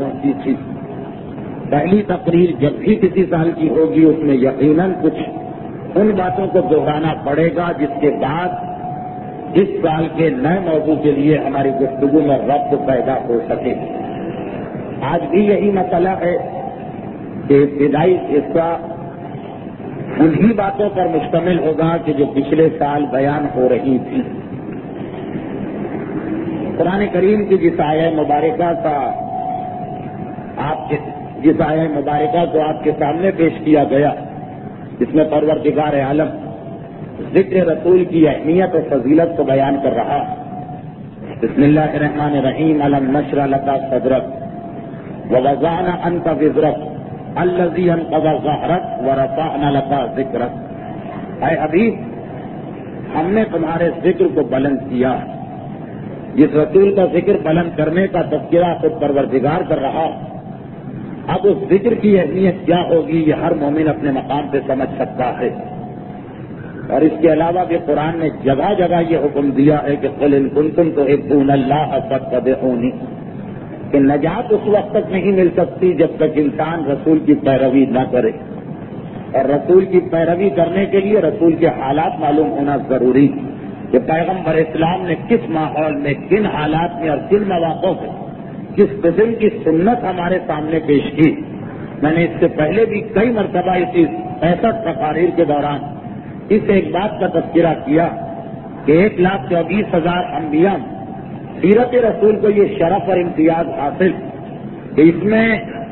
پہنچی تھی. پہلی تقریر جب بھی کسی سال کی ہوگی اس میں یقیناً کچھ ان باتوں کو دہرانا پڑے گا جس کے بعد اس سال کے نئے موضوع کے لیے ہماری گفتگو میں ربط پیدا ہو سکے. آج بھی یہی مسئلہ ہے کہ ابتدائی حصہ انہی باتوں پر مشتمل ہوگا کہ جو پچھلے سال بیان ہو رہی تھی. قرآن کریم کی جس آیہ مبارکہ کو آپ کے سامنے پیش کیا گیا اس میں پروردگار عالم ذکر رسول کی اہمیت اور فضیلت کو بیان کر رہا. بسم اللہ الرحمن الرحیم. الم نشرح لک صدرک ووضعنا عنک وزرک الذی انقض ظہرک ورفعنا لک ذکرک. اے حبیب، ہم نے تمہارے ذکر کو بلند کیا. جس رسول کا ذکر بلند کرنے کا تذکرہ خود پروردگار کر رہا. اب اس ذکر کی اہمیت کیا ہوگی یہ ہر مومن اپنے مقام پہ سمجھ سکتا ہے. اور اس کے علاوہ بھی قرآن نے جگہ جگہ یہ حکم دیا ہے کہ قل ان کنتم تحبون اللہ فاتبعونی، کہ نجات اس وقت تک نہیں مل سکتی جب تک انسان رسول کی پیروی نہ کرے. اور رسول کی پیروی کرنے کے لیے رسول کے حالات معلوم ہونا ضروری کہ پیغمبر اسلام نے کس ماحول میں، کن حالات میں اور کن مواقع پہ کس قسم کی سنت ہمارے سامنے پیش کی. میں نے اس سے پہلے بھی کئی مرتبہ اسی 65 تقاریر کے دوران اس ایک بات کا تذکرہ کیا کہ 1,24,000 انبیاء سیرت رسول کو یہ شرف اور امتیاز حاصل کہ اس میں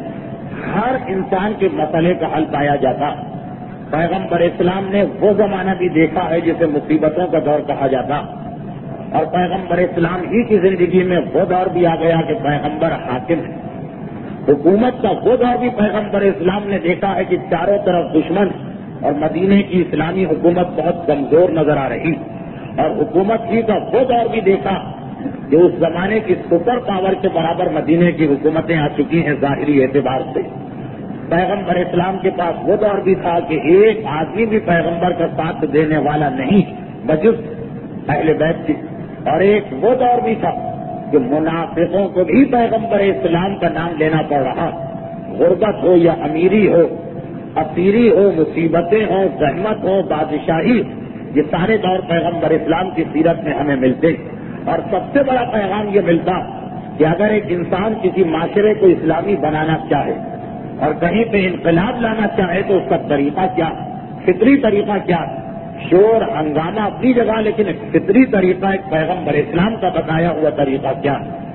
ہر انسان کے مسئلے کا حل پایا جاتا. پیغمبر اسلام نے وہ زمانہ بھی دیکھا ہے جسے مصیبتوں کا دور کہا جاتا، اور پیغمبر اسلام ہی کی زندگی میں وہ دور بھی آ گیا کہ پیغمبر حاکم ہے. حکومت کا وہ دور بھی پیغمبر اسلام نے دیکھا ہے کہ چاروں طرف دشمن اور مدینے کی اسلامی حکومت بہت کمزور نظر آ رہی. اور حکومت ہی کا وہ دور بھی دیکھا کہ اس زمانے کی سپر پاور کے برابر مدینے کی حکومتیں آ چکی ہیں ظاہری اعتبار سے. پیغمبر اسلام کے پاس وہ دور بھی تھا کہ ایک آدمی بھی پیغمبر کا ساتھ دینے والا نہیں بجز اہل بیت کی. اور ایک وہ دور بھی تھا کہ منافقوں کو بھی پیغمبر اسلام کا نام لینا پڑ رہا. غربت ہو یا امیری ہو، اسیری ہو، مصیبتیں ہوں، زحمت ہو، بادشاہی، یہ سارے دور پیغمبر اسلام کی سیرت میں ہمیں ملتے. اور سب سے بڑا پیغام یہ ملتا کہ اگر ایک انسان کسی معاشرے کو اسلامی بنانا چاہے اور کہیں پہ انقلاب لانا چاہے تو اس کا طریقہ کیا، فطری طریقہ کیا. شور ہنگامہ اپنی جگہ، لیکن ایک فطری طریقہ، ایک پیغمبر اسلام کا بتایا ہوا طریقہ کیا.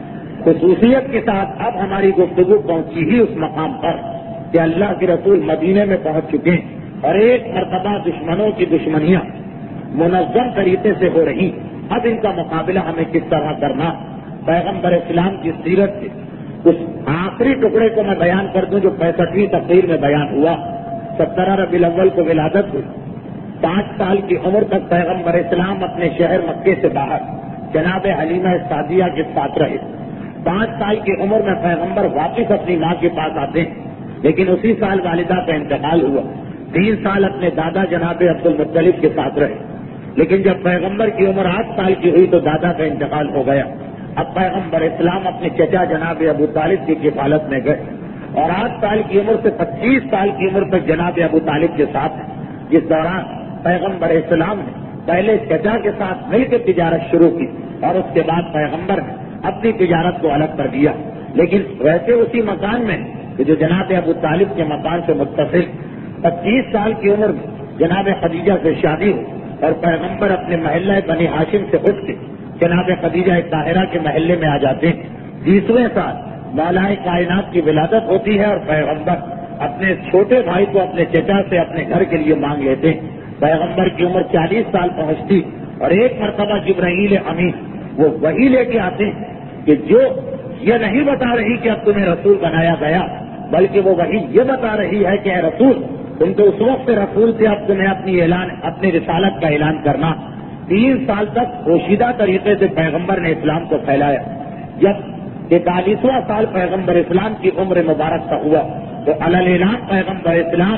خصوصیت کے ساتھ اب ہماری گفتگو پہنچی ہی اس مقام پر کہ اللہ کے رسول مدینے میں پہنچ چکے اور ایک مرتبہ دشمنوں کی دشمنیاں منظم طریقے سے ہو رہی. اب ان کا مقابلہ ہمیں کس طرح کرنا. پیغمبر اسلام کی سیرت کے اس آخری ٹکڑے کو میں بیان کر دوں جو 65ویں تقریر میں بیان ہوا. 17 ربیع الاول کو ولادت ہوئی. 5 سال کی عمر تک پیغمبر اسلام اپنے شہر مکے سے باہر جناب حلیمہ سعدیہ کے ساتھ رہے. 5 سال کی عمر میں پیغمبر واپس اپنی ماں کے پاس آتے ہیں، لیکن اسی سال والدہ کا انتقال ہوا. 3 سال اپنے دادا جناب عبد المطلب کے ساتھ رہے، لیکن جب پیغمبر کی عمر 8 سال کی ہوئی تو دادا کا انتقال ہو گیا. اب پیغمبر اسلام اپنے چچا جناب ابو طالب کی کفالت میں گئے اور 8 سال کی عمر سے 25 سال کی عمر تک جناب ابو طالب کے ساتھ ہیں. جس دوران پیغمبر اسلام نے پہلے چچا کے ساتھ مل کے تجارت شروع کی اور اس کے بعد پیغمبر نے اپنی تجارت کو الگ کر دیا، لیکن ویسے اسی مکان میں کہ جو جناب ابو طالب کے مکان سے متصل. 25 سال کی عمر میں جناب خدیجہ سے شادی ہوئی اور پیغمبر اپنے محلہ بنی ہاشم سے اٹھ کے جناب خدیجہ طاہرہ کے محلے میں آ جاتے ہیں. 20ویں سال مولائے کائنات کی ولادت ہوتی ہے اور پیغمبر اپنے چھوٹے بھائی کو اپنے چچا سے اپنے گھر کے لیے مانگ لیتے ہیں. پیغمبر کی عمر 40 سال پہنچتی اور ایک مرتبہ جبرائیل امین وہ وہی لے کے آتے ہیں کہ جو یہ نہیں بتا رہی کہ اب تمہیں رسول بنایا گیا، بلکہ وہ وہی یہ بتا رہی ہے کہ اے رسول تم تو اس وقت رسول سے، اب تمہیں اپنی رسالت کا اعلان کرنا. 3 سال تک پوشیدہ طریقے سے پیغمبر نے اسلام کو پھیلایا. جب 43واں سال پیغمبر اسلام کی عمر مبارک کا ہوا تو اعلان پیغمبر اسلام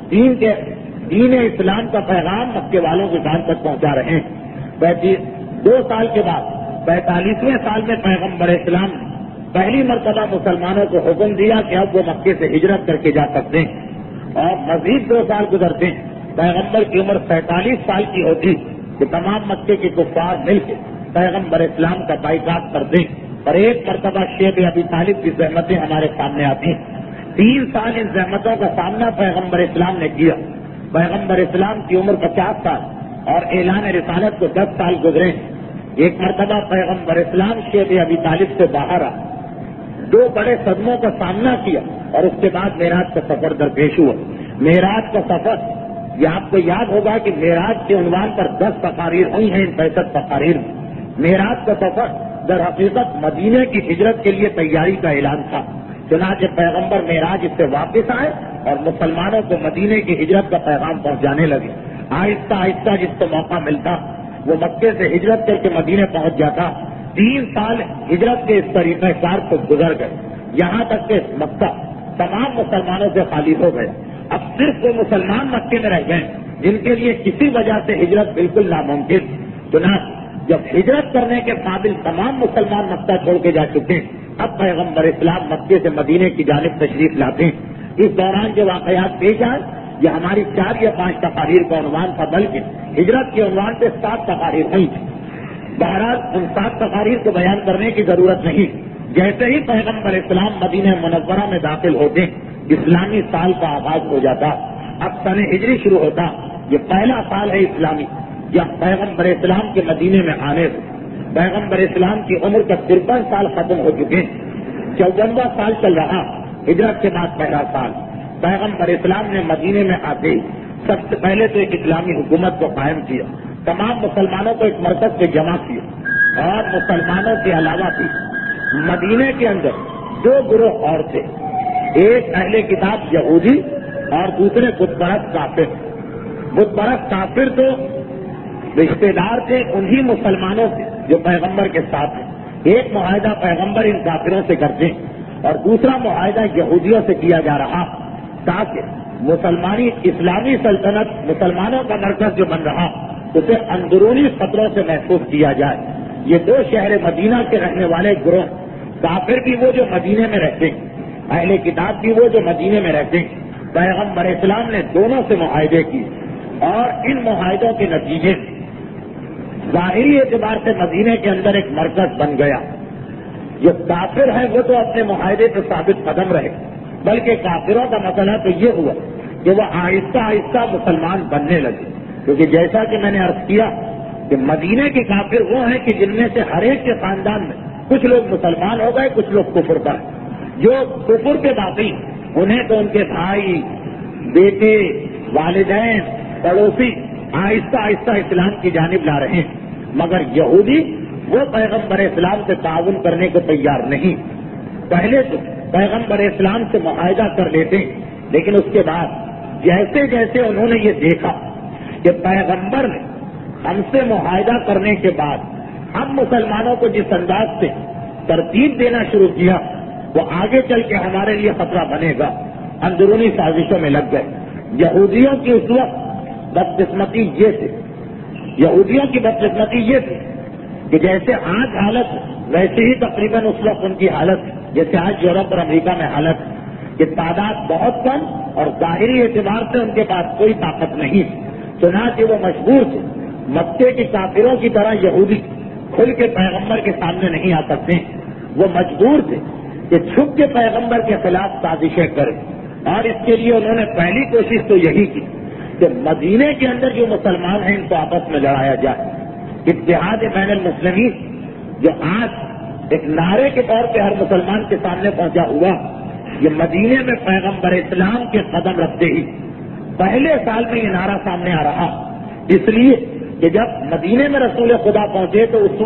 دین اسلام کا پیغام مکے والوں کے کان تک پہنچا رہے ہیں. 2 سال کے بعد 45ویں سال میں پیغمبر اسلام پہلی مرتبہ مسلمانوں کو حکم دیا کہ اب وہ مکے سے ہجرت کر کے جا سکتے ہیں، اور مزید 2 سال گزرتے ہیں، پیغمبر کی عمر 47 سال کی ہوتی کہ تمام مکے کے کفار مل کے پیغمبر اسلام کا بائیکاٹ کرتے ہیں، اور ایک مرتبہ شیب ابی طالب کی زحمتیں ہمارے سامنے آتی ہیں۔ 3 سال ان زحمتوں کا سامنا پیغمبر اسلام نے کیا۔ پیغمبر اسلام کی عمر 50 سال اور اعلان رسالت کو 10 سال گزرے۔ ایک مرتبہ پیغمبر اسلام شیب ابی طالب سے باہر آ 2 بڑے صدموں کا سامنا کیا، اور اس کے بعد معراج کا سفر درپیش ہوا۔ معراج کا سفر، یہ آپ کو یاد ہوگا کہ معراج کے عنوان پر 10 تقاریر ہوئی ہیں ان 65 تقاریر میں۔ معراج کا سفر در حقیقت مدینے کی ہجرت کے لیے تیاری کا اعلان تھا، چنانچہ پیغمبر معراج سے واپس آئے اور مسلمانوں کو مدینے کی ہجرت کا پیغام پہنچانے لگے۔ آہستہ آہستہ جس کو موقع ملتا وہ مکے سے ہجرت کر کے مدینے پہنچ جاتا۔ 3 سال ہجرت کے اس طریقہ کار کو گزر گئے، یہاں تک کہ مکہ تمام مسلمانوں سے خالی ہو گئے۔ اب صرف وہ مسلمان مکے میں رہ گئے جن کے لیے کسی وجہ سے ہجرت بالکل ناممکن۔ چنانچہ جب ہجرت کرنے کے قابل تمام مسلمان مکہ چھوڑ کے جا چکے ہیں، اب پیغمبر اسلام مکے سے مدینے کی جانب تشریف لاتے ہیں۔ اس دوران جو واقعات پیش آئے یہ ہماری 4 یا 5 تقاریر کا عنوان تھا، بلکہ ہجرت کے عنوان پہ 7 تقاریر ہوئی تھی۔ بہرحال ان 7 تقاریر کو بیان کرنے کی ضرورت نہیں۔ جیسے ہی پیغمبر اسلام مدینہ منورہ میں داخل ہوتے اسلامی سال کا آغاز ہو جاتا۔ اب سن ہجری شروع ہوتا، یہ پہلا سال ہے اسلامی جب پیغمبر اسلام کے مدینے میں آنے سے۔ پیغمبر اسلام کی عمر کا 53 سال ختم ہو چکے ہیں، 54واں سال چل رہا، ہجرت کے بعد پہلا سال۔ پیغمبر اسلام نے مدینے میں آتے ہی سب سے پہلے تو ایک اسلامی حکومت کو قائم کیا، تمام مسلمانوں کو ایک مرکز پہ جمع کیا، اور مسلمانوں کے علاوہ بھی مدینے کے اندر 2 گروہ اور تھے، ایک اہل کتاب یہودی اور دوسرے بت پرست کافر۔ بت پرست کافر تو رشتے دار تھے انہی مسلمانوں سے جو پیغمبر کے ساتھ ہیں۔ ایک معاہدہ پیغمبر ان کافروں سے کرتے ہیں اور دوسرا معاہدہ یہودیوں سے کیا جا رہا، تاکہ مسلمانی اسلامی سلطنت مسلمانوں کا مرکز جو بن رہا اسے اندرونی خطروں سے محفوظ کیا جائے۔ یہ 2 شہر مدینہ کے رہنے والے گروہ، کافر بھی وہ جو مدینے میں رہتے ہیں، اہل کتاب بھی وہ جو مدینے میں رہتے ہیں، پیغمبر اسلام نے دونوں سے معاہدے کیے، اور ان معاہدوں کے نتیجے ظاہری اعتبار سے مدینے کے اندر ایک مرکز بن گیا۔ جو کافر ہیں وہ تو اپنے معاہدے پہ ثابت قدم رہے، بلکہ کافروں کا مسئلہ تو یہ ہوا کہ وہ آہستہ آہستہ مسلمان بننے لگے، کیونکہ جیسا کہ میں نے عرض کیا کہ مدینے کے کافر وہ ہیں کہ جن میں سے ہر ایک کے خاندان میں کچھ لوگ مسلمان ہو گئے، کچھ لوگ کفر پر۔ جو کفر کے باقی انہیں تو ان کے بھائی، بیٹے، والدین، پڑوسی آہستہ آہستہ اسلام کی جانب لا رہے ہیں، مگر یہودی وہ پیغمبر اسلام سے تعاون کرنے کو تیار نہیں۔ پہلے تو پیغمبر اسلام سے معاہدہ کر لیتے ہیں، لیکن اس کے بعد جیسے جیسے انہوں نے یہ دیکھا کہ پیغمبر نے ہم سے معاہدہ کرنے کے بعد ہم مسلمانوں کو جس انداز سے ترتیب دینا شروع کیا وہ آگے چل کے ہمارے لیے خطرہ بنے گا، اندرونی سازشوں میں لگ گئے۔ یہودیوں کی اس وقت بدقسمتی یہ تھی، یہودیوں کی بدقسمتی یہ تھی کہ جیسے آج حالت ویسے ہی تقریباً اس وقت ان کی حالت جیسے آج یورپ اور امریکہ میں حالت کہ تعداد بہت کم اور ظاہری اعتبار سے ان کے پاس کوئی طاقت نہیں، چنانچہ وہ مجبور تھے۔ مکے کے کافروں کی طرح یہودی کھل کے پیغمبر کے سامنے نہیں آ سکتے، وہ مجبور تھے کہ چھپ کے پیغمبر کے خلاف سازشیں کریں، اور اس کے لیے انہوں نے پہلی کوشش تو یہی کی کہ مدینے کے اندر جو مسلمان ہیں ان کو آپس میں لڑایا جائے۔ اتحاد بین المسلمین جو آج ایک نعرے کے طور پہ ہر مسلمان کے سامنے پہنچا ہوا، یہ مدینے میں پیغمبر اسلام کے قدم رکھتے ہی پہلے سال میں یہ نعرہ سامنے آ رہا، اس لیے کہ جب مدینے میں رسول خدا پہنچے تو اس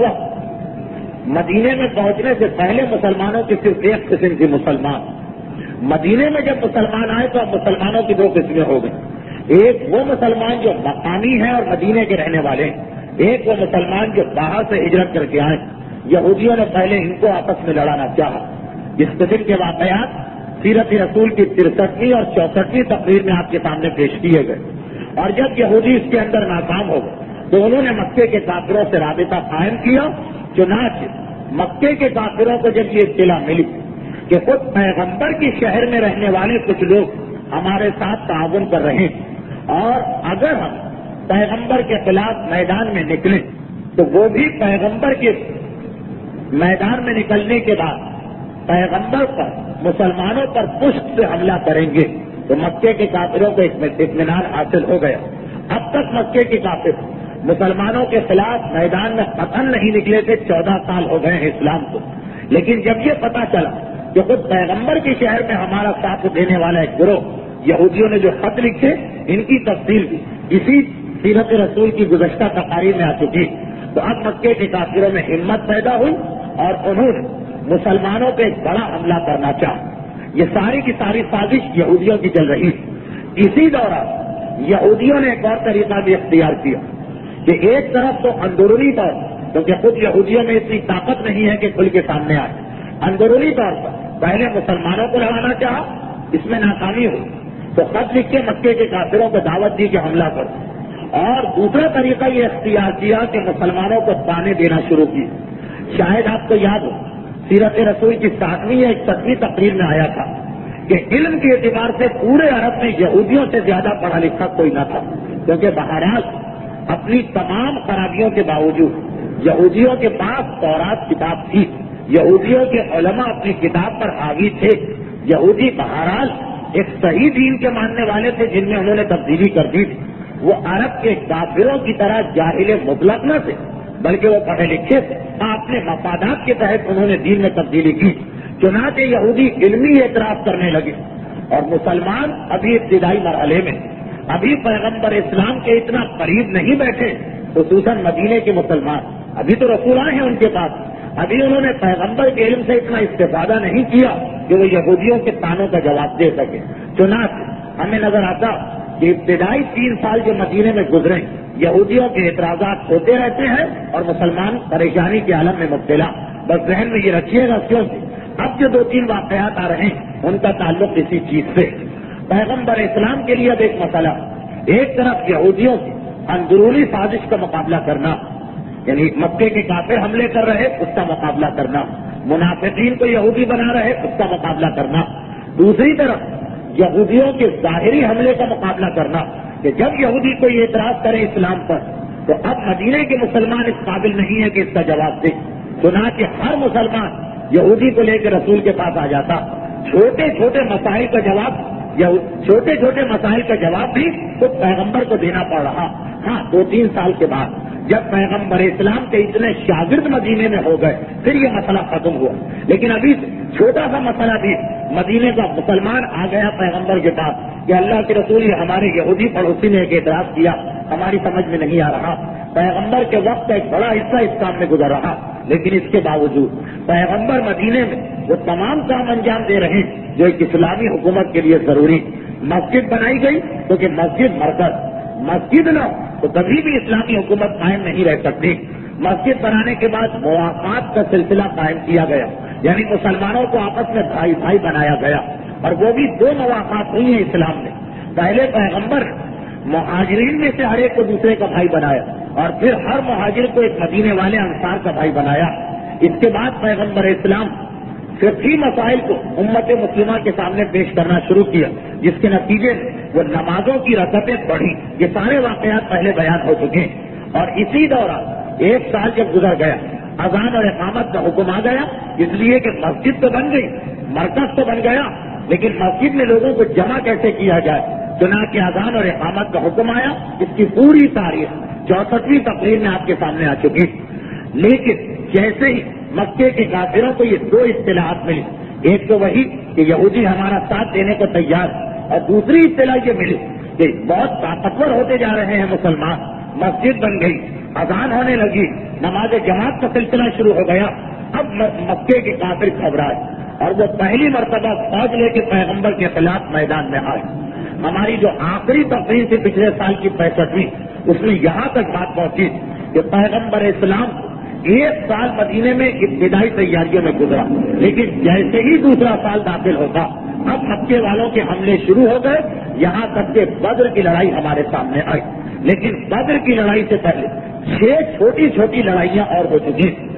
وقت مدینے میں پہنچنے سے پہلے مسلمانوں کی صرف ایک قسم تھی مسلمان۔ مدینے میں جب مسلمان آئے تو اب مسلمانوں کی 2 قسمیں ہو گئی، ایک وہ مسلمان جو مقامی ہیں اور مدینے کے رہنے والے ہیں، ایک وہ مسلمان جو باہر سے ہجرت کر کے آئے۔ یہودیوں نے پہلے ان کو آپس میں لڑانا چاہا۔ اس قسم کے واقعات سیرت رسول کی 63ویں اور 64ویں تقریر میں آپ کے سامنے پیش کیے گئے، اور جب یہودی اس کے اندر ناکام ہو گئے تو انہوں نے مکے کے کافروں سے رابطہ قائم کیا، چنانچہ مکے کے کافروں کو جب یہ اطلاع ملی کہ خود پیغمبر کی شہر میں رہنے والے کچھ لوگ ہمارے ساتھ تعاون کر رہے ہیں اور اگر ہم پیغمبر کے خلاف میدان میں نکلیں تو وہ بھی پیغمبر کے میدان میں نکلنے کے بعد پیغمبر پر مسلمانوں پر پشت سے حملہ کریں گے تو مکے کے کافروں کو اطمینان حاصل ہو گیا. اب تک مکے کے کافر مسلمانوں کے خلاف میدان میں قطعاً نہیں نکلے تھے. 14 سال ہو گئے ہیں اسلام کو. لیکن جب یہ پتا چلا کہ خود پیغمبر کے شہر میں ہمارا ساتھ دینے والا ایک گروہ یہودیوں نے جو خط لکھے ان کی تفصیل اسی سیرت رسول کی گزشتہ تقاریر میں آ چکی. تو اب مکے کے کافروں میں ہمت پیدا ہوئی اور انہوں نے مسلمانوں پہ ایک بڑا حملہ کرنا چاہا. یہ ساری کی ساری سازش یہودیوں کی چل رہی. اسی دوران یہودیوں نے ایک اور طریقہ بھی اختیار کیا کہ ایک طرف تو اندرونی طور پر کیونکہ خود یہودیوں میں اتنی طاقت نہیں ہے کہ کھل کے سامنے آئے, اندرونی طور پر پہلے مسلمانوں کو لڑانا چاہا, اس میں ناکامی ہوئی تو خط لکھ کے مکے کے کافروں کو دعوت دی کہ حملہ کرو. اور دوسرا طریقہ یہ اختیار کیا کہ مسلمانوں کو تانے دینا شروع کی. شاید آپ کو یاد ہو سیرت رسول کی 60ویں یا 61ویں تقریر میں آیا تھا کہ علم کے اعتبار سے پورے عرب میں یہودیوں سے زیادہ پڑھا لکھا کوئی نہ تھا, کیونکہ بہرحال اپنی تمام خرابیوں کے باوجود یہودیوں کے پاس تورات کتاب تھی, یہودیوں کے علماء اپنی کتاب پر حاوی تھے. یہودی بہرحال ایک صحیح دین کے ماننے والے تھے جن میں انہوں نے تبدیلی کر دی تھی. وہ عرب کے کافروں کی طرح جاہل مطلق نہ تھے بلکہ وہ پڑھے لکھے تھے. اپنے مفادات کے تحت انہوں نے دین میں تبدیلی کی. چنانچہ یہودی علمی اعتراف کرنے لگے اور مسلمان ابھی ابتدائی مرحلے میں, ابھی پیغمبر اسلام کے اتنا قریب نہیں بیٹھے, خصوصاً مدینے کے مسلمان. ابھی تو رسول آئے ہیں ان کے پاس, ابھی انہوں نے پیغمبر کے علم سے اتنا استفادہ نہیں کیا کہ وہ یہودیوں کے تانوں کا جواب دے سکے. چنانچہ ہمیں نظر آتا کہ ابتدائی 3 سال جو مدینے میں گزرے یہودیوں کے اعتراضات ہوتے رہتے ہیں اور مسلمان پریشانی کے عالم میں مبتلا. بس ذہن میں یہ رکھیے گا کیوں کہ اب جو 2-3 واقعات آ رہے ہیں ان کا تعلق اسی چیز سے. پیغمبر اسلام کے لیے اب ایک مسئلہ, ایک طرف یہودیوں کی اندرونی سازش کا مقابلہ کرنا, یعنی مکے کے کافر حملے کر رہے اس کا مقابلہ کرنا, منافقین کو یہودی بنا رہے اس کا مقابلہ کرنا. دوسری طرف یہودیوں کے ظاہری حملے کا مقابلہ کرنا کہ جب یہودی کوئی اعتراض کرے اسلام پر تو اب مدینے کے مسلمان اس قابل نہیں ہے کہ اس کا جواب دے. چنانچہ ہر مسلمان یہودی کو لے کے رسول کے پاس آ جاتا, چھوٹے چھوٹے مسائل کا جواب بھی خود پیغمبر کو دینا پڑ رہا. ہاں 2-3 سال کے بعد جب پیغمبر اسلام کے اتنے شاگرد مدینے میں ہو گئے پھر یہ مسئلہ ختم ہوا. لیکن ابھی چھوٹا سا مسئلہ بھی مدینے کا مسلمان آ گیا پیغمبر کے پاس کہ اللہ کے رسول یہ ہمارے یہودی پڑوسی نے ایک اعتراض کیا, ہماری سمجھ میں نہیں آ رہا. پیغمبر کے وقت کا ایک بڑا حصہ اس کام میں گزر رہا, لیکن اس کے باوجود پیغمبر مدینے میں وہ تمام کام انجام دے رہے ہیں جو ایک اسلامی حکومت کے لیے ضروری. مسجد بنائی گئی کیونکہ مسجد مرکز, مسجد نہ تو کبھی بھی اسلامی حکومت قائم نہیں رہ سکتی. مسجد بنانے کے بعد مواقعات کا سلسلہ قائم کیا گیا, یعنی مسلمانوں کو آپس میں بھائی بھائی بنایا گیا. اور وہ بھی 2 مواقعات ہوئی ہیں اسلام میں. پہلے پیغمبر مہاجرین میں سے ہر ایک کو دوسرے کا بھائی بنایا اور پھر ہر مہاجر کو ایک مدینے والے انصار کا بھائی بنایا. اس کے بعد پیغمبر اسلام فقہی مسائل کو امت مسلمہ کے سامنے پیش کرنا شروع کیا, جس کے نتیجے میں وہ نمازوں کی رکعتیں بڑھی. یہ سارے واقعات پہلے بیان ہو چکے ہیں. اور اسی دوران 1 سال جب گزر گیا اذان اور اقامت کا حکم آ گیا, اس لیے کہ مسجد تو بن گئی, مرکز تو بن گیا, لیکن مسجد میں لوگوں کو جمع کیسے کیا جائے. چنانچہ اذان اور اقامت کا حکم آیا. اس کی پوری تاریخ 64ویں تقریر میں آپ کے سامنے آ چکی. لیکن جیسے ہی مکے کے کافروں کو یہ 2 اصطلاحات ملی, ایک تو وہی کہ یہودی ہمارا ساتھ دینے کو تیار, اور دوسری اصطلاح یہ ملی کہ بہت طاقتور ہوتے جا رہے ہیں مسلمان. مسجد بن گئی, اذان ہونے لگی, نماز جماعت کا سلسلہ شروع ہو گیا. اب مکے کے کافر گھبرائے اور وہ پہلی مرتبہ فوج لے کے پیغمبر کے خلاف میدان میں آئے. ہماری جو آخری تقریر تھی پچھلے سال کی 65ویں, اس میں یہاں تک بات پہنچی کہ پیغمبر اسلام 1 سال مدینے میں ابتدائی تیاریوں میں گزرا, لیکن جیسے ہی دوسرا سال داخل ہوتا اب مکے والوں کے حملے شروع ہو گئے, یہاں تک کہ بدر کی لڑائی ہمارے سامنے آئی. لیکن بدر کی لڑائی سے پہلے 6 چھوٹی چھوٹی لڑائیاں اور ہو چکی.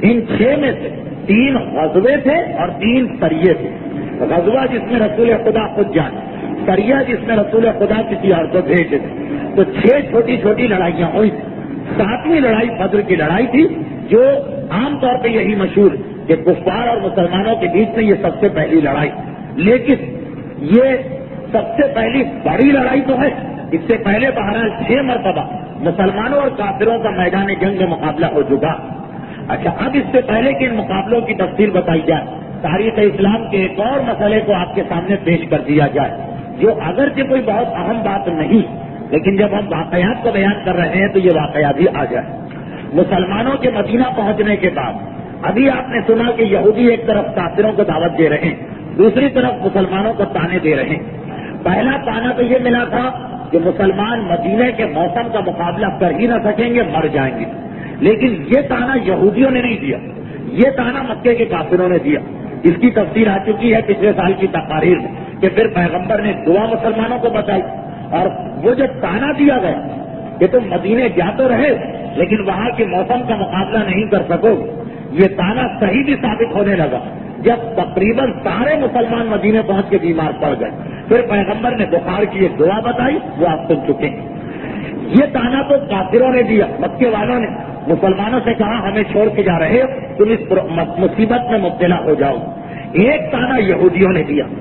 ان 6 میں سے 3 غزوے تھے اور 3 سریے تھے. غزوہ جس میں رسول خدا خود جانا، سریہ جس میں رسول خدا کسی اور کو بھیجے تھے. تو 6 چھوٹی چھوٹی لڑائیاں ہوئی تھی. 7ویں لڑائی بدر کی لڑائی تھی، جو عام طور پہ یہی مشہور کہ کفار اور مسلمانوں کے بیچ میں یہ سب سے پہلی لڑائی. لیکن یہ سب سے پہلی بڑی لڑائی تو ہے. اس سے پہلے بہرحال 6 مرتبہ مسلمانوں اور کافروں کا میدان جنگ میں مقابلہ ہو چکا. اچھا، اب اس سے پہلے کہ ان مقابلوں کی تفصیل بتائی جائے، تاریخ اسلام کے ایک اور مسئلے کو آپ کے سامنے پیش کر دیا جائے، جو اگرچہ کوئی بہت اہم بات نہیں، لیکن جب ہم واقعات کو بیان کر رہے ہیں تو یہ واقعہ بھی آ جائے. مسلمانوں کے مدینہ پہنچنے کے بعد ابھی آپ نے سنا کہ یہودی ایک طرف کافروں کو دعوت دے رہے ہیں، دوسری طرف مسلمانوں کو تانے دے رہے ہیں. پہلا تانا تو یہ ملا تھا کہ مسلمان مدینے کے موسم کا مقابلہ کر ہی نہ سکیں گے، مر جائیں گے. لیکن یہ تانا یہودیوں نے نہیں دیا، یہ تانا مکے کے کافروں نے دیا. اس کی تفصیل آ چکی ہے پچھلے سال کی تقاریر میں کہ پھر پیغمبر نے دعا مسلمانوں کو بتائی. اور وہ جو تانا دیا گیا کہ تم مدینے جا تو رہے لیکن وہاں کے موسم کا مقابلہ نہیں کر سکو، یہ تانا صحیح بھی ثابت ہونے لگا جب تقریباً سارے مسلمان مدینے پہنچ کے بیمار پڑ گئے. پھر پیغمبر نے بخار کی ایک دعا بتائی، وہ آپ سن چکے ہیں. یہ تانا تو کافروں نے دیا، مکے والوں نے مسلمانوں سے کہا ہمیں چھوڑ کے جا رہے ہو، تم اس مصیبت میں مبتلا ہو جاؤ. ایک تانا یہودیوں نے دیا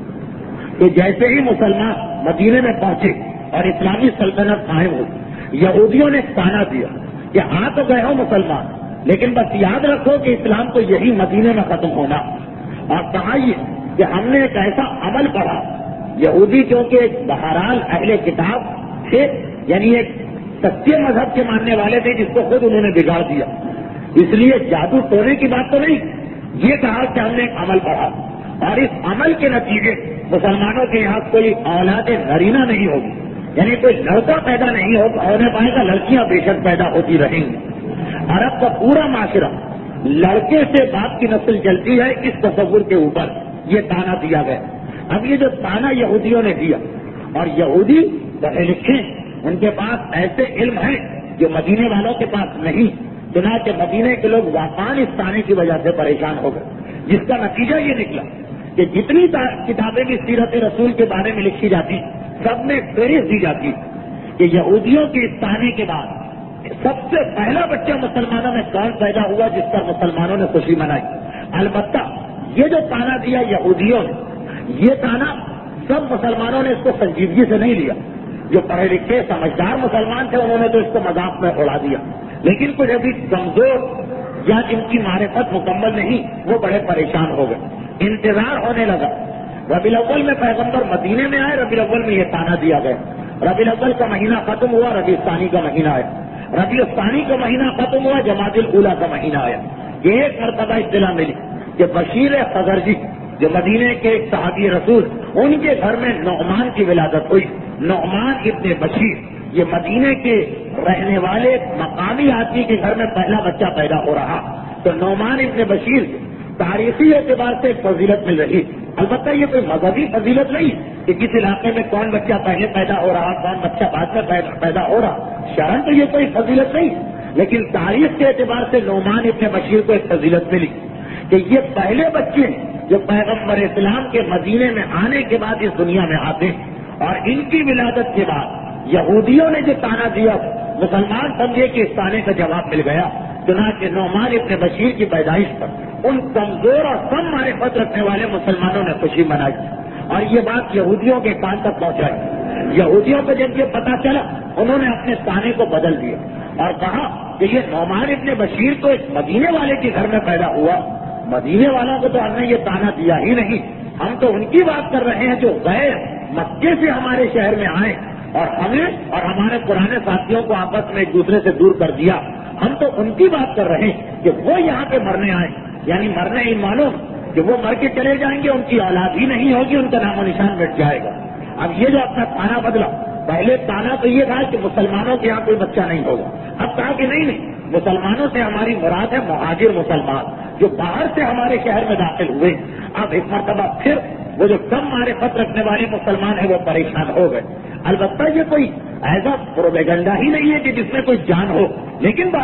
کہ جیسے ہی مسلمان مدینے میں پہنچے اور اسلامی سلطنت قائم ہوئی، یہودیوں نے تانا دیا کہ آ تو گئے ہو مسلمان، لیکن بس یاد رکھو کہ اسلام تو یہی مدینے میں ختم ہونا. اور کہا یہ کہ ہم نے ایک ایسا عمل پڑھا، یہودی کیونکہ ایک بہرحال اہل کتاب تھے، یعنی ایک سچے مذہب کے ماننے والے تھے جس کو خود انہوں نے بگاڑ دیا. اس لیے جادو ٹونے کی بات تو نہیں، یہ کہا کہ ہم نے ایک عمل پڑھا اور اس عمل کے نتیجے مسلمانوں کے یہاں کوئی اولاد نرینہ نہیں ہوگی، یعنی کوئی لڑکا پیدا نہیں ہونے پائے گا، لڑکیاں بے شک پیدا ہوتی رہیں گی. عرب کا پورا معاشرہ لڑکے سے باپ کی نسل چلتی ہے، اس تصور کے اوپر یہ تانا دیا گیا. اب یہ جو تانا یہودیوں نے دیا، اور یہودی پڑھے لکھے، ان کے پاس ایسے علم ہیں جو مدینے والوں کے پاس نہیں. چنانچہ مدینے کے لوگ واقعان اس تانے کی وجہ سے پریشان ہو گئے، جس کا نتیجہ یہ نکلا کہ جتنی کتابیں بھی سیرت رسول کے بارے میں لکھی جاتی سب میں فہرست دی جاتی کہ یہودیوں کے اس تانے کے بعد سب سے پہلا بچہ مسلمانوں میں کون پیدا ہوا جس پر مسلمانوں نے خوشی منائی. البتہ یہ جو تانا دیا یہودیوں نے، یہ تانا سب مسلمانوں نے اس کو سنجیدگی سے نہیں لیا. جو پڑھے لکھے سمجھدار مسلمان تھے انہوں نے تو اس کو مذاق میں اڑا دیا، لیکن کچھ ابھی کمزور یا جن کی معرفت مکمل نہیں وہ بڑے پریشان ہو گئے. انتظار ہونے لگا. ربیع الاول میں پیغمبر مدینے میں آئے، ربیع الاول میں یہ تانا دیا گیا. ربیع الاول کا مہینہ ختم ہوا، ربیع الثانی کا مہینہ آیا. ربیع الثانی کا مہینہ ختم ہوا، جمادی الاولیٰ کا مہینہ آیا. ایک مرتبہ اطلاع ملی کہ بشیر خزرجی جو مدینے کے ایک صحابی رسول، ان کے گھر میں نعمان کی ولادت ہوئی. نعمان ابن بشیر یہ مدینے کے رہنے والے مقامی آدمی کے گھر میں پہلا بچہ پیدا ہو رہا. تو نعمان ابن بشیر تاریخی اعتبار سے فضیلت مل رہی. البتہ یہ کوئی مذہبی فضیلت نہیں کہ کس علاقے میں کون بچہ پہلے پیدا ہو رہا، کون بچہ بعد میں پیدا ہو رہا. شرعاً تو یہ کوئی فضیلت نہیں، لیکن تاریخ کے اعتبار سے نعمان ابن بشیر کو ایک فضیلت ملی کہ یہ پہلے بچے جو پیغمبر اسلام کے مدینے میں آنے کے بعد اس دنیا میں آتے ہیں. اور ان کی ولادت کے بعد یہودیوں نے جو تانا دیا، مسلمان سمجھے کہ اس تانے کا جواب مل گیا. چنانچہ نعمان ابن بشیر کی پیدائش پر ان کمزور اور کم معرفت رکھنے والے مسلمانوں نے خوشی منائی اور یہ بات یہودیوں کے کان تک پہنچائی. یہودیوں کو جب یہ پتا چلا انہوں نے اپنے تانے کو بدل دیا اور کہا کہ یہ نعمان ابن بشیر تو ایک مدینے والے کے گھر میں پیدا ہوا، مدینے والوں کو تو ہم نے یہ تانا دیا ہی نہیں، ہم تو ان کی بات کر رہے ہیں جو غیر مکے سے ہمارے شہر میں آئے اور ہمیں اور ہمارے پرانے ساتھیوں کو آپس میں ایک دوسرے سے دور کر دیا. ہم تو ان کی بات کر رہے ہیں کہ وہ یہاں پہ مرنے آئے، یعنی مرنے ہی معلوم کہ وہ مر کے چلے جائیں گے، ان کی اولاد ہی نہیں ہوگی، ان کا نام و نشان مٹ جائے گا. اب یہ جو اپنا تانا بدلا، پہلے تانا تو یہ تھا کہ مسلمانوں کے یہاں کوئی بچہ نہیں ہوگا، اب کہا کہ نہیں مسلمانوں سے ہماری مراد ہے مہاجر مسلمان جو باہر سے ہمارے شہر میں داخل ہوئے. اب ایک مرتبہ پھر وہ جو کم معرفت رکھنے والے مسلمان ہیں وہ پریشان ہو گئے. البتہ یہ کوئی ایسا پروپیگنڈا ہی نہیں ہے کہ جس میں کوئی جان ہو، لیکن بھارت